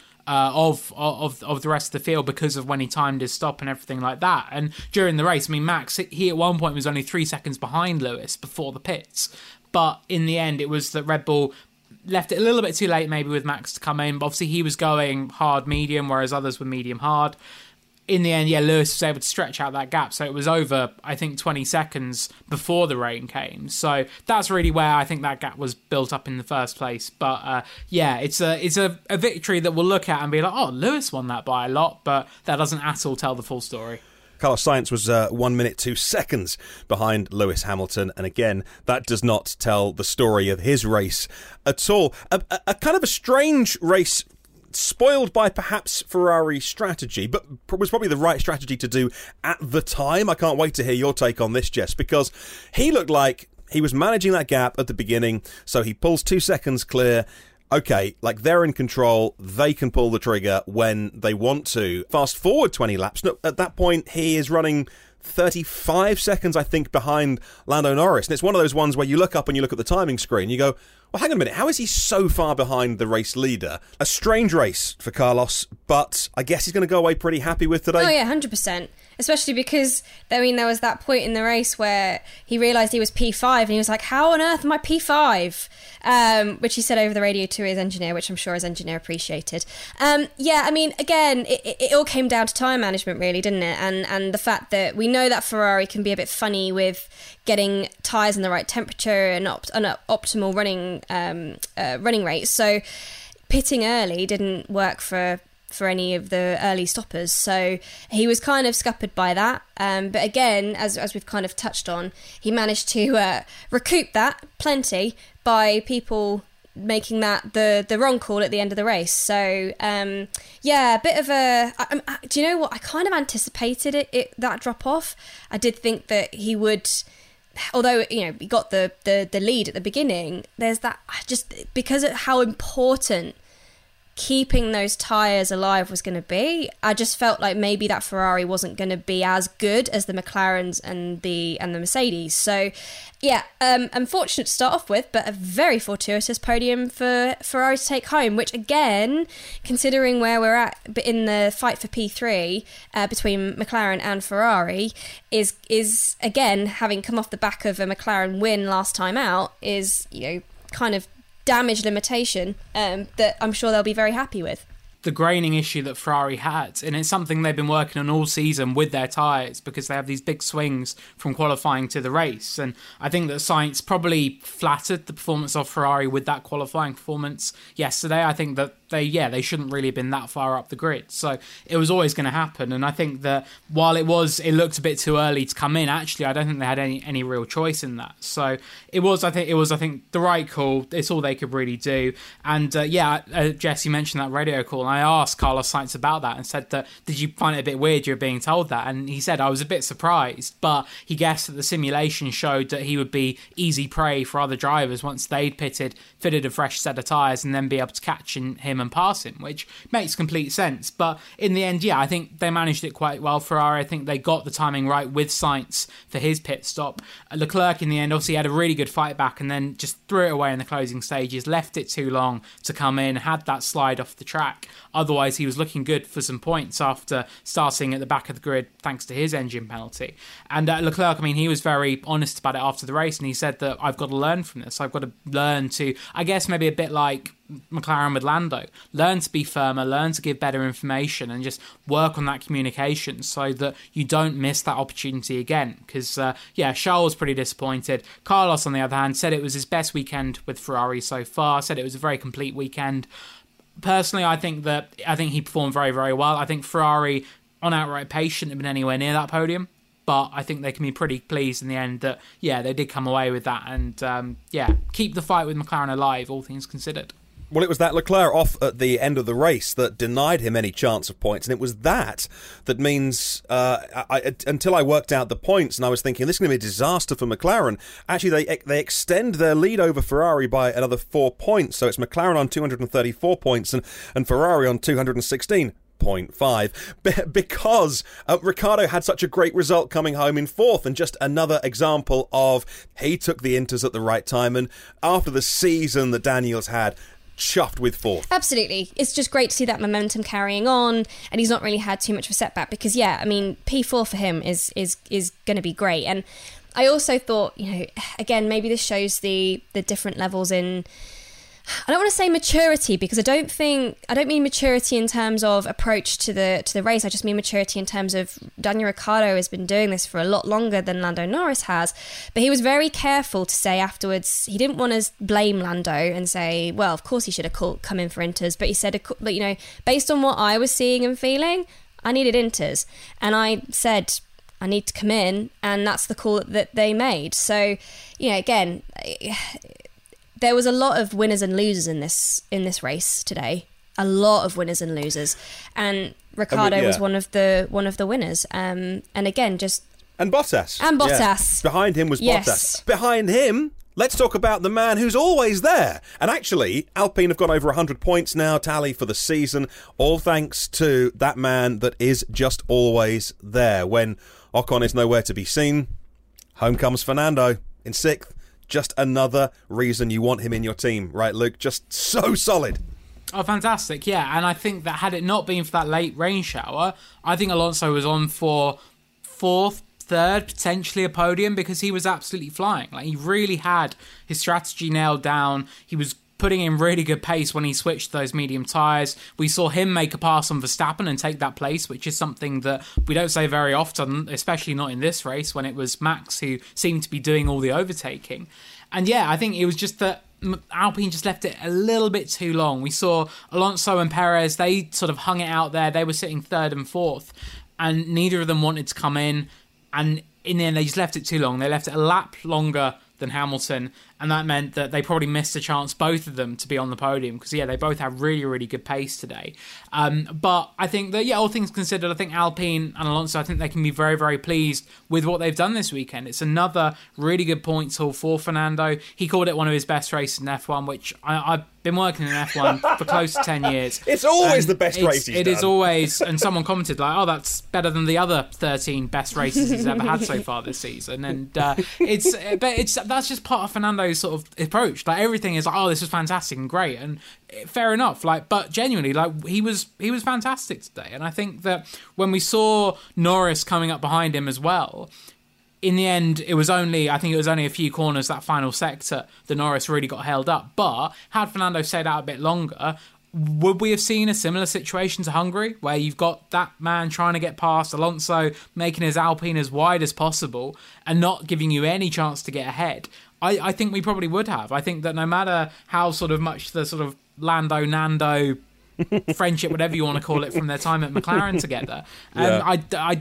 of the rest of the field because of when he timed his stop and everything like that. And during the race, I mean, Max, he at one point was only 3 seconds behind Lewis before the pits. But in the end, it was that Red Bull left it a little bit too late maybe with Max to come in. But obviously he was going hard-medium, whereas others were medium-hard. In the end, yeah, Lewis was able to stretch out that gap. So it was over, I think, 20 seconds before the rain came. So that's really where I think that gap was built up in the first place. But yeah, it's a victory that we'll look at and be like, oh, Lewis won that by a lot. But that doesn't at all tell the full story. Carlos Sainz was 1 minute 2 seconds behind Lewis Hamilton, and again, that does not tell the story of his race at all. A kind of a strange race, spoiled by perhaps Ferrari's strategy, but was probably the right strategy to do at the time. I can't wait to hear your take on this, Jess, because he looked like he was managing that gap at the beginning, so he pulls 2 seconds clear. Okay, like they're in control, they can pull the trigger when they want to. Fast forward 20 laps, at that point he is running 35 seconds, I think, behind Lando Norris. And it's one of those ones where you look up and you look at the timing screen, you go, well, hang on a minute, how is he so far behind the race leader? A strange race for Carlos, but I guess he's going to go away pretty happy with today. Oh yeah, 100%. Especially because, I mean, there was that point in the race where he realised he was P5 and he was like, how on earth am I P5? Which he said over the radio to his engineer, which I'm sure his engineer appreciated. Yeah, I mean, again, it all came down to tyre management, really, didn't it? And the fact that we know that Ferrari can be a bit funny with getting tyres in the right temperature and an optimal running rate. So pitting early didn't work for any of the early stoppers, so he was kind of scuppered by that. But again, as we've kind of touched on, he managed to recoup that plenty by people making that the wrong call at the end of the race. So yeah, a bit of a. Do you know what? I kind of anticipated it that drop off. I did think that he would. Although, you know, he got the lead at the beginning, there's that just because of how important keeping those tyres alive was going to be. I just felt like maybe that Ferrari wasn't going to be as good as the McLarens and the Mercedes. So yeah, unfortunate to start off with, but a very fortuitous podium for Ferrari to take home, which again, considering where we're at in the fight for P3 between McLaren and Ferrari, is again, having come off the back of a McLaren win last time out, is, you know, kind of damage limitation that I'm sure they'll be very happy with. The graining issue that Ferrari had, and it's something they've been working on all season with their tyres, because they have these big swings from qualifying to the race. And I think that Sainz probably flattered the performance of Ferrari with that qualifying performance yesterday. I think that they shouldn't really have been that far up the grid. So it was always going to happen. And I think that while it looked a bit too early to come in, actually, I don't think they had any real choice in that. So it was, I think, the right call. It's all they could really do. And Jess, you mentioned that radio call. And I asked Carlos Sainz about that and said that, did you find it a bit weird you were being told that? And he said, I was a bit surprised, but he guessed that the simulation showed that he would be easy prey for other drivers once they'd fitted a fresh set of tyres, and then be able to catch him and pass him, which makes complete sense. But in the end, yeah, I think they managed it quite well. Ferrari, I think they got the timing right with Sainz for his pit stop. Leclerc in the end obviously had a really good fight back and then just threw it away in the closing stages, left it too long to come in, had that slide off the track. otherwise he was looking good for some points after starting at the back of the grid thanks to his engine penalty. And Leclerc, I mean, he was very honest about it after the race, and he said that I've got to learn from this. I've got to learn to, I guess maybe a bit like McLaren with Lando, learn to be firmer, learn to give better information, and just work on that communication so that you don't miss that opportunity again. Because Charles was pretty disappointed. Carlos, on the other hand, said it was his best weekend with Ferrari so far, said it was a very complete weekend. Personally, I think he performed very, very well. I think Ferrari on outright pace shouldn't have been anywhere near that podium, but I think they can be pretty pleased in the end that they did come away with that, and keep the fight with McLaren alive, all things considered. Well, it was that Leclerc off at the end of the race that denied him any chance of points, and it was that means until I worked out the points, and I was thinking this is going to be a disaster for McLaren. Actually, they extend their lead over Ferrari by another 4 points, so it's McLaren on 234 points and Ferrari on 216.5 because Ricciardo had such a great result coming home in fourth, and just another example of he took the Inters at the right time, and after the season that Daniel's had, chuffed with fourth. Absolutely. It's just great to see that momentum carrying on, and he's not really had too much of a setback because, P4 for him is going to be great. And I also thought, again, maybe this shows the different levels in, I don't want to say maturity, because I don't mean maturity in terms of approach to the race. I just mean maturity in terms of Daniel Ricciardo has been doing this for a lot longer than Lando Norris has. But he was very careful to say afterwards, he didn't want to blame Lando and say, well, of course he should have come in for Inters. But he said, based on what I was seeing and feeling, I needed Inters. And I said, I need to come in, and that's the call that they made. So, again, there was a lot of winners and losers in this race today. A lot of winners and losers, and Ricciardo was one of the winners. And again, and Bottas. Yeah. Behind him was Bottas. Behind him, let's talk about the man who's always there. And actually, Alpine have got over 100 points now tally for the season, all thanks to that man that is just always there. When Ocon is nowhere to be seen, home comes Fernando in sixth. Just another reason you want him in your team, right, Luke? Just so solid. Oh, fantastic, yeah. And I think that had it not been for that late rain shower, I think Alonso was on for fourth, third, potentially a podium, because he was absolutely flying. Like, he really had his strategy nailed down. He was putting in really good pace when he switched those medium tyres. We saw him make a pass on Verstappen and take that place, which is something that we don't say very often, especially not in this race, when it was Max who seemed to be doing all the overtaking. And I think it was just that Alpine just left it a little bit too long. We saw Alonso and Perez, they sort of hung it out there. They were sitting third and fourth, and neither of them wanted to come in. And in the end, they just left it too long. They left it a lap longer than Hamilton, and that meant that they probably missed a chance, both of them, to be on the podium, because they both had really, really good pace today. But I think that, all things considered, I think Alpine and Alonso, I think they can be very, very pleased with what they've done this weekend. It's another really good points haul for Fernando. He called it one of his best races in F1, which I've been working in F1 for close to 10 years. It's always the best race he's done. It is always, and someone commented that's better than the other 13 best races he's ever had so far this season. And that's just part of Fernando's sort of approach. Like, everything is this was fantastic and great, and fair enough. But genuinely, he was fantastic today. And I think that when we saw Norris coming up behind him as well, in the end, it was only a few corners, that final sector, that Norris really got held up. But had Fernando stayed out a bit longer, would we have seen a similar situation to Hungary, where you've got that man trying to get past Alonso, making his Alpine as wide as possible, and not giving you any chance to get ahead? I think we probably would have. I think that no matter how sort of much the sort of Lando-Nando friendship, whatever you want to call it, from their time at McLaren together, I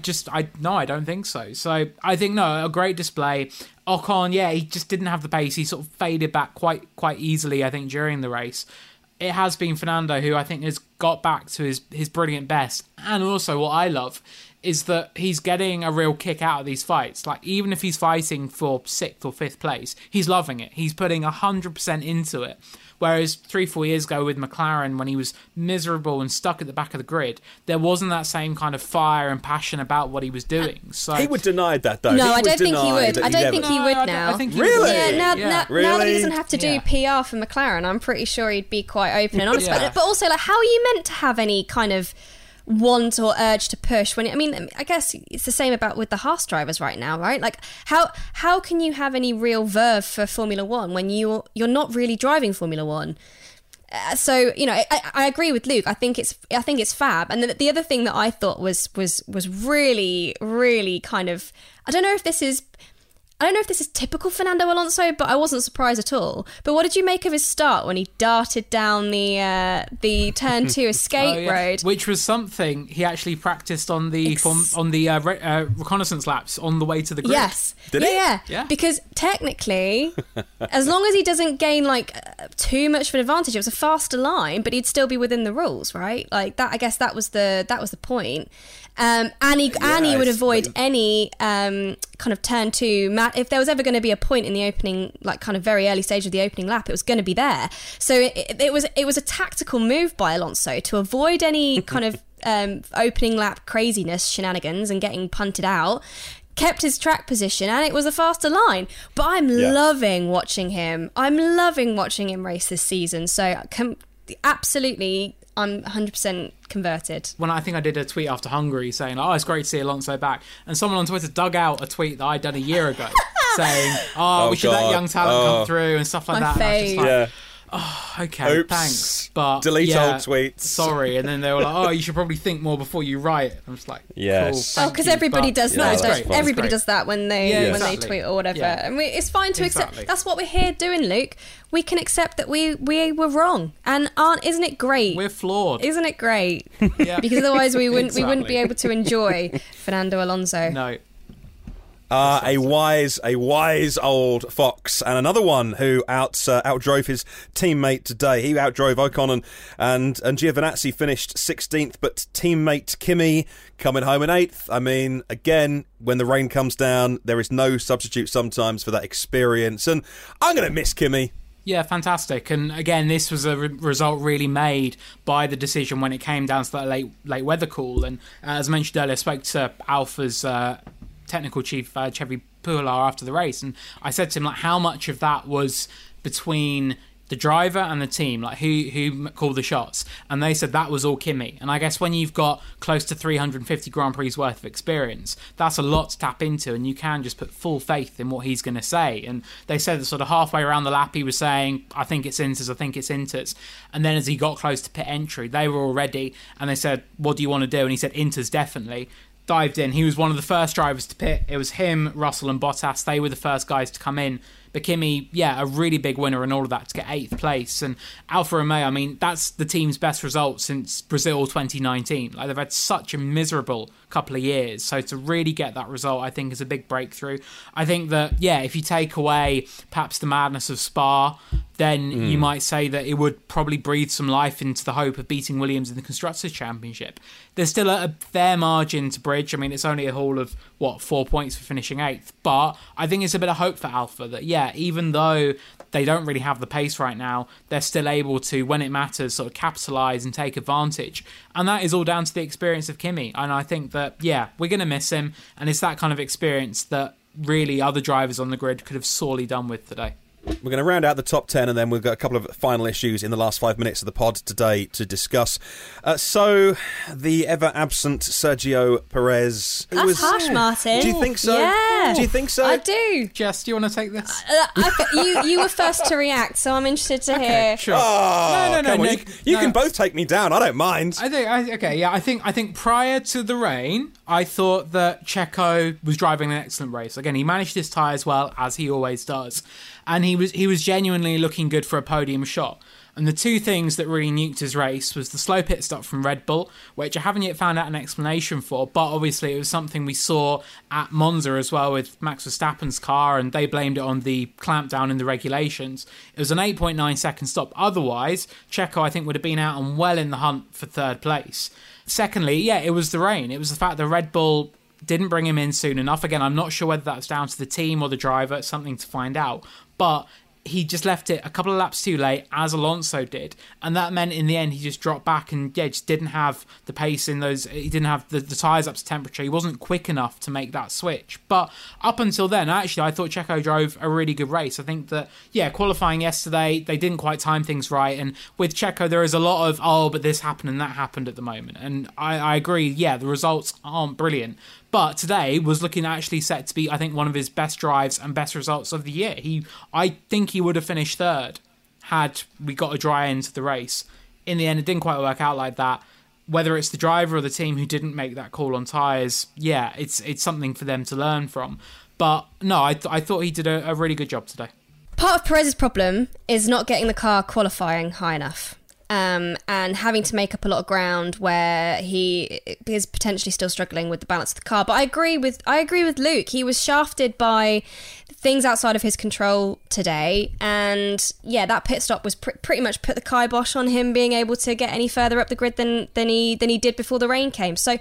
don't think so. So I think, a great display. Ocon, he just didn't have the pace. He sort of faded back quite easily, I think, during the race. It has been Fernando who I think has got back to his brilliant best. And also what I love is that he's getting a real kick out of these fights. Like, even if he's fighting for 6th or 5th place, he's loving it. He's putting 100% into it. Whereas 3-4 years ago with McLaren, when he was miserable and stuck at the back of the grid, there wasn't that same kind of fire and passion about what he was doing. So He would deny that, though. No, I don't think he would. I don't think he would now. I think he Really? would. Yeah, now that he doesn't have to do Yeah. PR for McLaren, I'm pretty sure he'd be quite open and honest. Yeah. But also, like, how are you meant to have any kind of want or urge to push when I guess it's the same about with the Haas drivers right now, right? Like, how can you have any real verve for Formula One when you're not really driving Formula One? So, you know, I agree with Luke. I think it's fab. And the other thing that I thought was really, really kind of, I don't know if this is typical Fernando Alonso, but I wasn't surprised at all. But what did you make of his start when he darted down the turn 2 escape road? Which was something he actually practiced on the reconnaissance laps on the way to the grid. Yes. Did he? Yeah. Because technically, as long as he doesn't gain like too much of an advantage, it was a faster line, but he'd still be within the rules, right? Like that. I guess that was the point. And he would avoid any kind of turn 2. If there was ever going to be a point in the opening, like kind of very early stage of the opening lap, it was going to be there. So it was a tactical move by Alonso to avoid any kind of opening lap craziness, shenanigans, and getting punted out. Kept his track position, and it was a faster line. But I'm loving watching him. I'm loving watching him race this season. So absolutely, I'm 100% converted. When I think I did a tweet after Hungary saying, "Oh, it's great to see Alonso back," and someone on Twitter dug out a tweet that I'd done a year ago saying, "Oh, we should let young talent come through," and stuff like My that. And I was just like, Yeah. "Oh, okay, Oops. thanks, but Delete yeah, old tweets." Sorry." And then they were like, "Oh, you should probably think more before you write." I'm just like, Yes. cool, Oh, thank Because you, everybody but- does No, that. it's don't- great. Everybody It's does that when they exactly. tweet or whatever. Yeah. And it's fine to Exactly. accept. That's what we're here doing, Luke. We can accept that we were wrong, and isn't it great? We're flawed. Isn't it great? Yeah. Because otherwise we wouldn't Exactly. be able to enjoy Fernando Alonso. No. A wise old fox, and another one who outdrove his teammate today. He outdrove Ocon, and Giovinazzi finished 16th, but teammate Kimi coming home in 8th. I mean, again, when the rain comes down, there is no substitute sometimes for that experience, and I'm going to miss Kimi. Yeah, fantastic. And again, this was a result really made by the decision when it came down to that late weather call. And as mentioned earlier, I spoke to Alpha's technical chief, Chevy Pujolar, after the race, and I said to him, like, how much of that was between the driver and the team, like who called the shots? And they said that was all Kimi. And I guess when you've got close to 350 Grand Prix worth of experience, that's a lot to tap into, and you can just put full faith in what he's going to say. And they said that sort of halfway around the lap he was saying, I think it's Inters. And then as he got close to pit entry, they were all ready, and they said, what do you want to do? And he said, Inters, definitely. Dived in. He was one of the first drivers to pit. It was him, Russell and Bottas. They were the first guys to come in. But Kimi, a really big winner and all of that to get 8th place. And Alfa Romeo, I mean, that's the team's best result since Brazil 2019. Like, they've had such a miserable couple of years. So to really get that result, I think, is a big breakthrough. I think that, if you take away perhaps the madness of Spa, then you might say that it would probably breathe some life into the hope of beating Williams in the Constructors' Championship. There's still a fair margin to bridge. I mean, it's only a haul of, 4 points for finishing 8th. But I think it's a bit of hope for Alpha that, even though they don't really have the pace right now, they're still able to, when it matters, sort of capitalise and take advantage. And that is all down to the experience of Kimi. And I think that, we're going to miss him. And it's that kind of experience that really other drivers on the grid could have sorely done with today. We're going to round out the top 10, and then we've got a couple of final issues in the last 5 minutes of the pod today to discuss. So, the ever-absent Sergio Perez. That's harsh, Martin. Do you think so? Yeah. Do you think so? I do. Jess, do you want to take this? You were first to react, so I'm interested to hear. Sure. Oh, No, come on. no, You no. can both take me down. I don't mind. I think prior to the rain, I thought that Checo was driving an excellent race. Again, he managed his tyres well, as he always does, and he was genuinely looking good for a podium shot. And the two things that really nuked his race was the slow pit stop from Red Bull, which I haven't yet found out an explanation for, but obviously it was something we saw at Monza as well with Max Verstappen's car, and they blamed it on the clampdown in the regulations. It was an 8.9 second stop. Otherwise, Checo, I think, would have been out and well in the hunt for third place. Secondly, yeah, it was the rain. It was the fact that Red Bull didn't bring him in soon enough. Again, I'm not sure whether that's down to the team or the driver. It's something to find out. But he just left it a couple of laps too late, as Alonso did, and that meant in the end he just dropped back and just didn't have the pace in those. He didn't have the tyres up to temperature. He wasn't quick enough to make that switch. But up until then, actually, I thought Checo drove a really good race. I think that, qualifying yesterday, they didn't quite time things right, and with Checo there is a lot of, but this happened and that happened at the moment, and I agree, the results aren't brilliant. But today was looking actually set to be, I think, one of his best drives and best results of the year. I think he would have finished third had we got a dry end to the race. In the end, it didn't quite work out like that. Whether it's the driver or the team who didn't make that call on tyres, it's something for them to learn from. But no, I thought he did a really good job today. Part of Perez's problem is not getting the car qualifying high enough. And having to make up a lot of ground where he is potentially still struggling with the balance of the car. But I agree with Luke. He was shafted by things outside of his control today, and that pit stop was pretty much put the kibosh on him being able to get any further up the grid than he did before the rain came. So,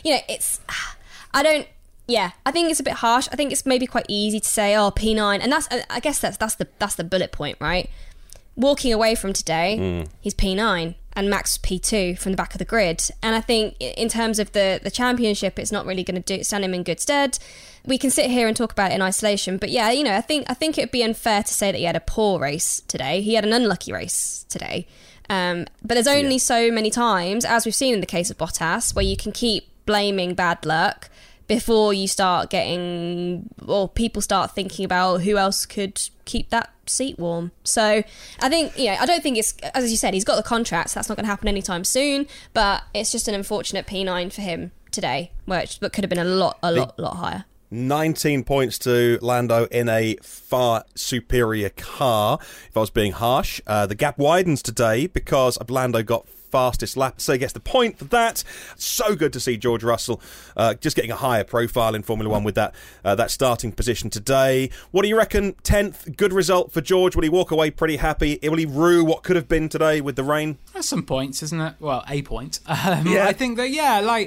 I think it's a bit harsh. I think it's maybe quite easy to say, P9, and I guess that's the bullet point, right? Walking away from today, he's P9 and Max P2 from the back of the grid. And I think in terms of the championship, it's not really going to stand him in good stead. We can sit here and talk about it in isolation. But I think it would be unfair to say that he had a poor race today. He had an unlucky race today. But there's only so many times, as we've seen in the case of Bottas, where you can keep blaming bad luck before you start people start thinking about who else could keep that seat warm. So I think, I don't think it's, as you said, he's got the contract, so that's not going to happen anytime soon, but it's just an unfortunate P9 for him today, but could have been a lot higher. 19 points to Lando in a far superior car, if I was being harsh. The gap widens today because Lando got fastest lap, so he gets the point for that. So good to see George Russell just getting a higher profile in Formula 1 with that starting position today. What do you reckon? 10th, good result for George. Will he walk away pretty happy? Will he rue what could have been today with the rain? That's some points, isn't it? Well, a point. I think that,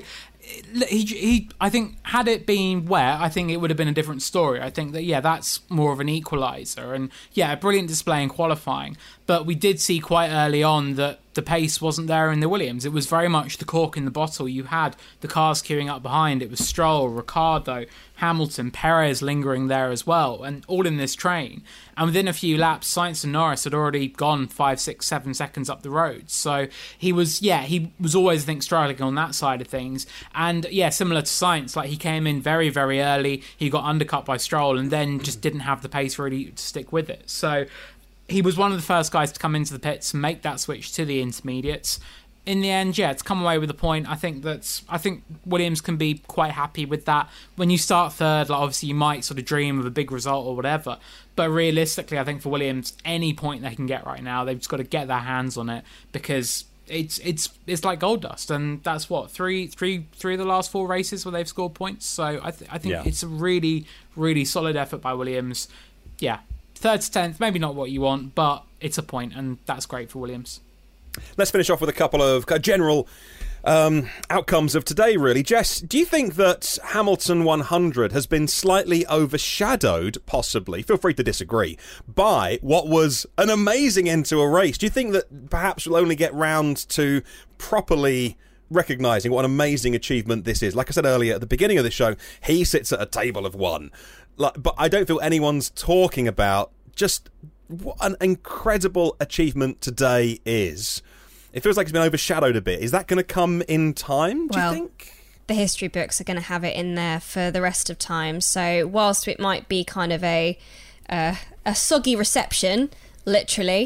he I think had it been wet, I think it would have been a different story. I think that that's more of an equaliser, and a brilliant display in qualifying, but we did see quite early on that the pace wasn't there in the Williams. It was very much the cork in the bottle. You had the cars queuing up behind. It was Stroll, Ricciardo, Hamilton, Perez lingering there as well, and all in this train. And within a few laps, Sainz and Norris had already gone 5, 6, 7 seconds up the road. So he was always, I think, struggling on that side of things. And similar to Sainz, he came in very, very early. He got undercut by Stroll and then just didn't have the pace really to stick with it. So he was one of the first guys to come into the pits and make that switch to the intermediates. In the end, to come away with a point, I think Williams can be quite happy with that. When you start third, obviously you might sort of dream of a big result or whatever, but realistically, I think for Williams, any point they can get right now, they've just got to get their hands on it, because it's like gold dust, and that's what three of the last 4 races where they've scored points. So I think it's a really, really solid effort by Williams. 3rd to 10th, maybe not what you want, but it's a point, and that's great for Williams. Let's finish off with a couple of general outcomes of today, really. Jess, do you think that Hamilton 100 has been slightly overshadowed, possibly, feel free to disagree, by what was an amazing end to a race? Do you think that perhaps we'll only get round to properly recognising what an amazing achievement this is? Like I said earlier, at the beginning of the show, he sits at a table of one. But I don't feel anyone's talking about just what an incredible achievement today is. It feels like it's been overshadowed a bit. Is that going to come in time, do you think? The history books are going to have it in there for the rest of time. So whilst it might be kind of a soggy reception, literally,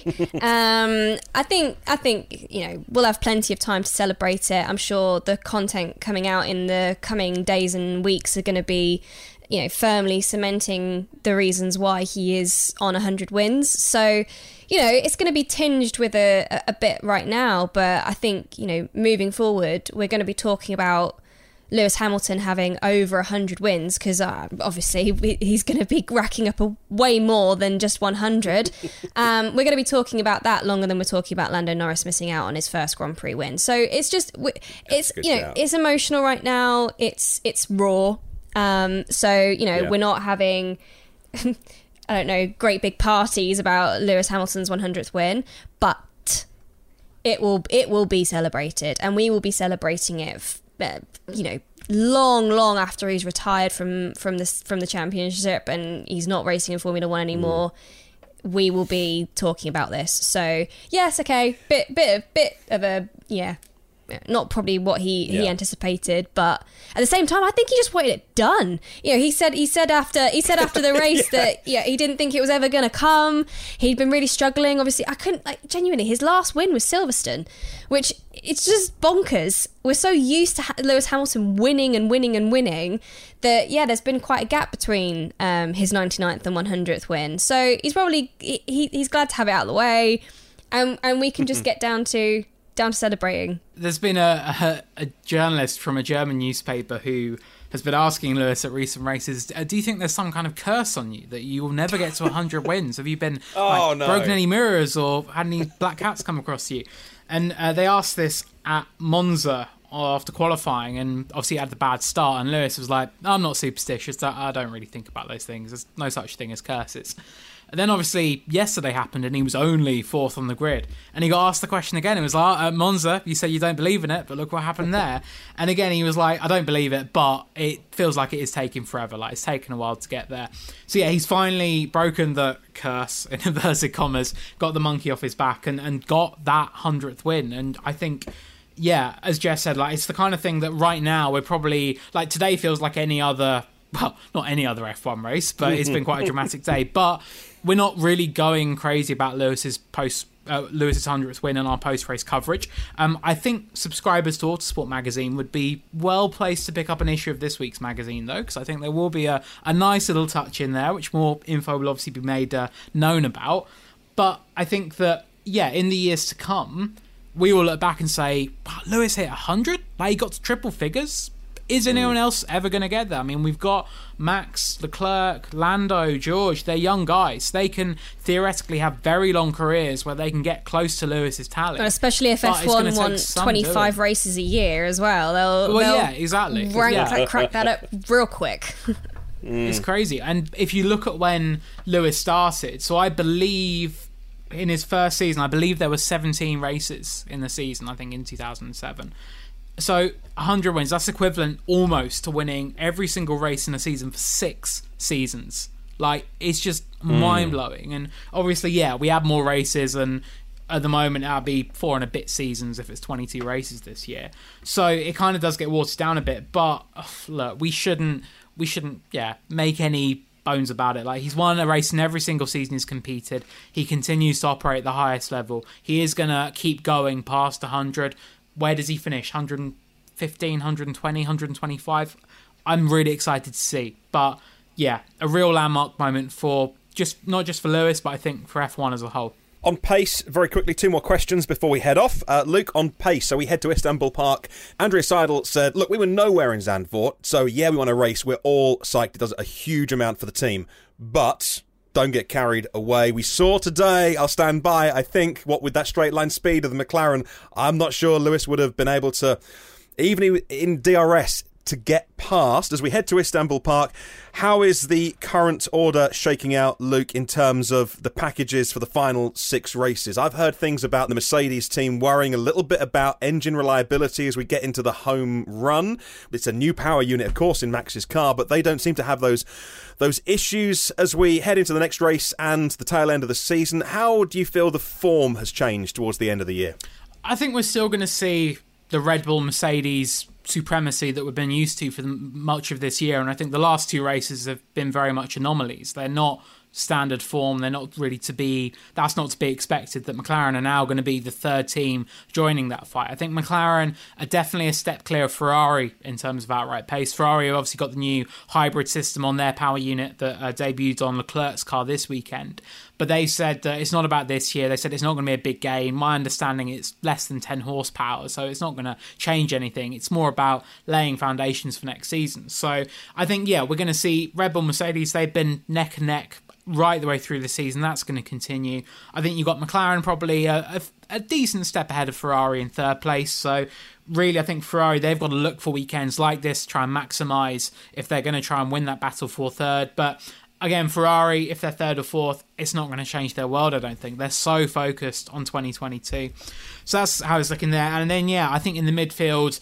I think we'll have plenty of time to celebrate it. I'm sure the content coming out in the coming days and weeks are going to be firmly cementing the reasons why he is on 100 wins. So, it's going to be tinged with a bit right now, but I think, moving forward, we're going to be talking about Lewis Hamilton having over 100 wins, because obviously he's going to be racking up way more than just 100. We're going to be talking about that longer than we're talking about Lando Norris missing out on his first Grand Prix win. So it's just, it's emotional right now. It's raw. We're not having, I don't know, great big parties about Lewis Hamilton's 100th win, but it will be celebrated, and we will be celebrating it long after he's retired from the championship and he's not racing in Formula One anymore. We will be talking about this. So yes, okay, bit of a not probably what he anticipated, but at the same time, I think he just wanted it done. He said after the race that he didn't think it was ever going to come. He'd been really struggling. Obviously, I couldn't, genuinely, his last win was Silverstone, which it's just bonkers. We're so used to Lewis Hamilton winning that there's been quite a gap between his 99th and 100th win. So he's probably he's glad to have it out of the way, and we can just get down to celebrating. There's been a journalist from a German newspaper who has been asking Lewis at recent races, do you think there's some kind of curse on you that you will never get to 100 wins? Have you been broken any mirrors or had any black cats come across you? And they asked this at Monza after qualifying, and obviously he had the bad start, and Lewis was like, I'm not superstitious, I don't really think about those things, there's no such thing as curses. And then obviously yesterday happened and he was only fourth on the grid, and he got asked the question again. It was like, at Monza, you say you don't believe in it, but look what happened there. And again he was like, I don't believe it, but it feels like it is taking forever, it's taken a while to get there. So he's finally broken the curse, in inverted commas, got the monkey off his back and got that 100th win. And I think, as Jess said, it's the kind of thing that right now we're probably, today feels like any other, well, not any other F1 race, but it's been quite a dramatic day. But we're not really going crazy about Lewis's 100th win and our post-race coverage. I think subscribers to Autosport magazine would be well placed to pick up an issue of this week's magazine, though, because I think there will be a nice little touch in there, which more info will obviously be made known about. But I think that, in the years to come, we will look back and say, wow, Lewis hit 100? He got to triple figures? Is anyone else ever going to get there? I mean, we've got Max, Leclerc, Lando, George. They're young guys. They can theoretically have very long careers where they can get close to Lewis's talent. And especially if F1 want 25 races a year as well. They'll exactly. Crack that up real quick. It's crazy. And if you look at when Lewis started, so I believe in his first season, I believe there were 17 races in the season, I think in 2007. So 100 wins, that's equivalent almost to winning every single race in a season for 6 seasons. It's just mind-blowing. And obviously, we have more races, and at the moment that'll be 4 and a bit seasons if it's 22 races this year. So it kind of does get watered down a bit. But look, we shouldn't make any bones about it. He's won a race in every single season he's competed. He continues to operate at the highest level. He is going to keep going past 100. Where does he finish? 115, 120, 125? I'm really excited to see. But a real landmark moment for not just for Lewis, but I think for F1 as a whole. On pace, very quickly, 2 more questions before we head off. Luke, on pace, so we head to Istanbul Park. Andrea Seidel said, look, we were nowhere in Zandvoort, so we want a race. We're all psyched. It does a huge amount for the team. But don't get carried away. We saw today, I'll stand by, I think, what with that straight line speed of the McLaren, I'm not sure Lewis would have been able to, even in DRS, to get past as we head to Istanbul Park. How is the current order shaking out, Luke, in terms of the packages for the final 6 races? I've heard things about the Mercedes team worrying a little bit about engine reliability as we get into the home run. It's a new power unit, of course, in Max's car, but they don't seem to have those issues as we head into the next race and the tail end of the season. How do you feel the form has changed towards the end of the year? I think we're still going to see the Red Bull Mercedes supremacy that we've been used to for much of this year, and I think the last 2 races have been very much anomalies. They're not standard form. That's not to be expected, that McLaren are now going to be the third team joining that fight. I think McLaren are definitely a step clear of Ferrari in terms of outright pace. Ferrari have obviously got the new hybrid system on their power unit that debuted on Leclerc's car this weekend. But they said that it's not about this year. They said it's not going to be a big gain. My understanding, it's less than 10 horsepower, so it's not going to change anything. It's more about laying foundations for next season. So I think, we're going to see Red Bull, Mercedes, they've been neck and neck right the way through the season. That's going to continue. I think you've got McLaren probably a decent step ahead of Ferrari in third place. So really, I think Ferrari, they've got to look for weekends like this to try and maximise if they're going to try and win that battle for third. But again, Ferrari, if they're third or fourth, it's not going to change their world, I don't think. They're so focused on 2022. So that's how it's looking there. And then, I think in the midfield,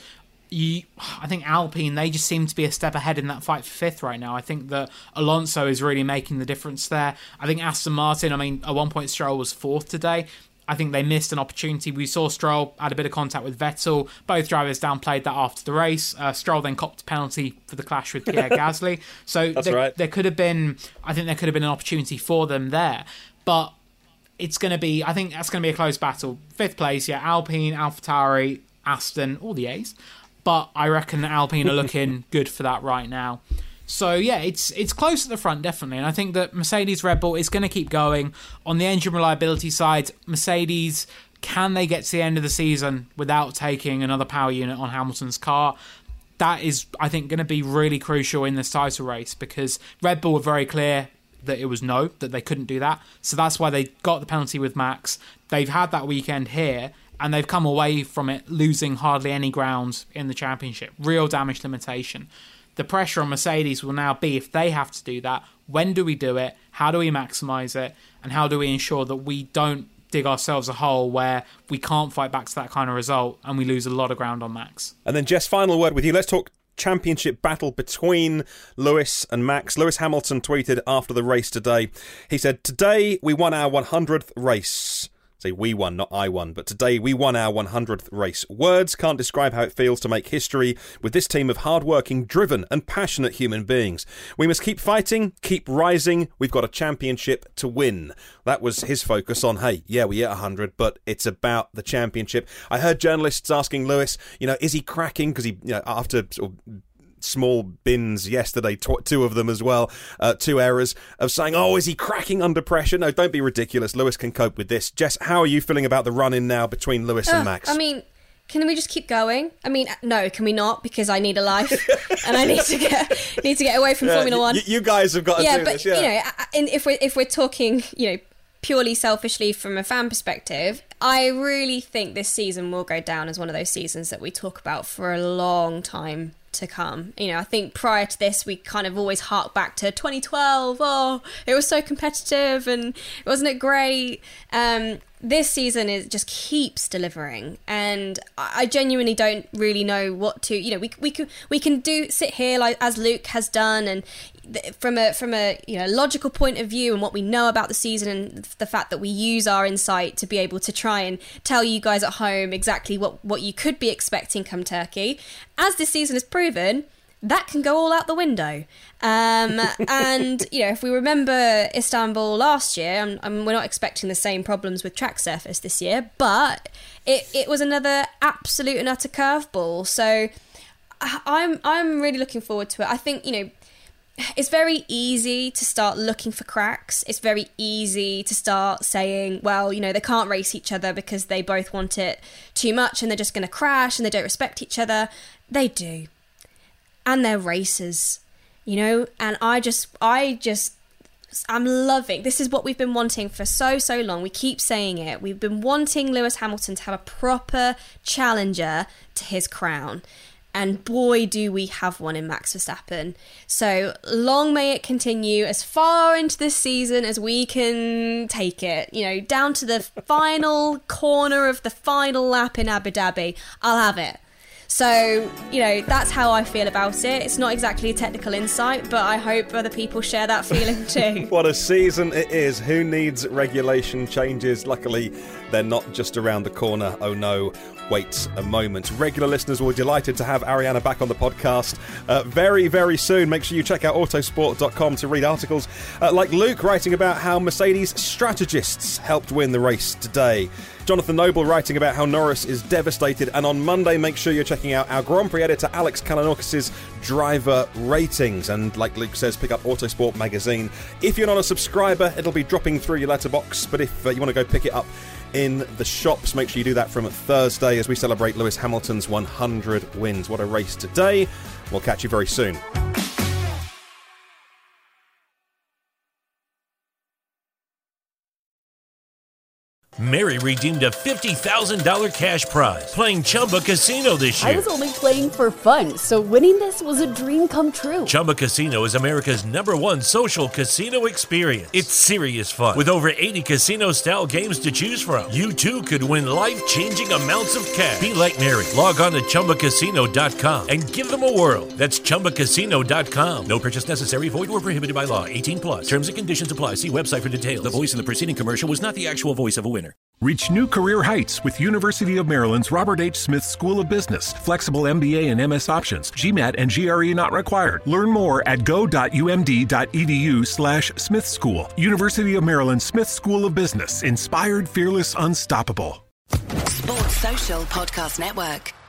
I think Alpine, they just seem to be a step ahead in that fight for fifth right now. I think that Alonso is really making the difference there. I think Aston Martin, at one point Stroll was fourth today. I think they missed an opportunity. We saw Stroll had a bit of contact with Vettel. Both drivers downplayed that after the race. Stroll then copped a penalty for the clash with Pierre Gasly. So there could have been an opportunity for them there. But it's going to be, I think that's going to be a close battle. Fifth place, Alpine, AlphaTauri, Aston, all the A's. But I reckon Alpine are looking good for that right now. So, it's close at the front, definitely. And I think that Mercedes Red Bull is going to keep going. On the engine reliability side, Mercedes, can they get to the end of the season without taking another power unit on Hamilton's car? That is, I think, going to be really crucial in this title race, because Red Bull were very clear that it was no, that they couldn't do that. So that's why they got the penalty with Max. They've had that weekend here, and they've come away from it losing hardly any ground in the championship. Real damage limitation. The pressure on Mercedes will now be, if they have to do that, when do we do it? How do we maximise it? And how do we ensure that we don't dig ourselves a hole where we can't fight back to that kind of result and we lose a lot of ground on Max? And then, Jess, final word with you. Let's talk championship battle between Lewis and Max. Lewis Hamilton tweeted after the race today. He said, "Today we won our 100th race." Say we won, not I won, but today we won our 100th race. Words can't describe how it feels to make history with this team of hard-working, driven and passionate human beings. We must keep fighting, keep rising. We've got a championship to win. That was his focus on, we hit 100, but it's about the championship. I heard journalists asking Lewis, is he cracking? Because he, after sort of small bins yesterday, two of them as well, 2 errors, of saying, is he cracking under pressure? No, don't be ridiculous. Lewis can cope with this. Jess, how are you feeling about the run-in now between Lewis and Max? Can we just keep going? No, can we not? Because I need a life and I need to get away from Formula One. You guys have got to do this. If we're talking, purely selfishly from a fan perspective, I really think this season will go down as one of those seasons that we talk about for a long time to come. I think prior to this, we kind of always hark back to 2012. It was so competitive and wasn't it great? This season just keeps delivering, and I genuinely don't really know what to. We can sit here like as Luke has done, and from a logical point of view and what we know about the season and the fact that we use our insight to be able to try and tell you guys at home exactly what you could be expecting come Turkey. As this season has proven, that can go all out the window. And, if we remember Istanbul last year, we're not expecting the same problems with track surface this year, but it was another absolute and utter curveball. So I'm really looking forward to it. I think, it's very easy to start looking for cracks. It's very easy to start saying, they can't race each other because they both want it too much and they're just going to crash and they don't respect each other. They do. And they're racers, and I'm loving, this is what we've been wanting for so long. We keep saying it. We've been wanting Lewis Hamilton to have a proper challenger to his crown. And boy, do we have one in Max Verstappen. So long may it continue as far into this season as we can take it. Down to the final corner of the final lap in Abu Dhabi. I'll have it. So, that's how I feel about it. It's not exactly a technical insight, but I hope other people share that feeling too. What a season it is. Who needs regulation changes? Luckily, they're not just around the corner. Oh no, wait a moment. Regular listeners will be delighted to have Ariana back on the podcast very, very soon. Make sure you check out autosport.com to read articles like Luke writing about how Mercedes strategists helped win the race today. Jonathan Noble writing about how Norris is devastated. And on Monday, make sure you're checking out our Grand Prix editor Alex Kalinokis' driver ratings. And like Luke says, pick up Autosport magazine. If you're not a subscriber, it'll be dropping through your letterbox. But if you want to go pick it up in the shops, make sure you do that from Thursday as we celebrate Lewis Hamilton's 100 wins. What a race today. We'll catch you very soon. Mary redeemed a $50,000 cash prize playing Chumba Casino this year. I was only playing for fun, so winning this was a dream come true. Chumba Casino is America's #1 social casino experience. It's serious fun. With over 80 casino-style games to choose from, you too could win life-changing amounts of cash. Be like Mary. Log on to ChumbaCasino.com and give them a whirl. That's ChumbaCasino.com. No purchase necessary. Void or prohibited by law. 18+. Terms and conditions apply. See website for details. The voice in the preceding commercial was not the actual voice of a winner. Reach new career heights with University of Maryland's Robert H. Smith School of Business. Flexible MBA and MS options. GMAT and GRE not required. Learn more at go.umd.edu/Smith School. University of Maryland Smith School of Business. Inspired, fearless, unstoppable. Sports Social Podcast Network.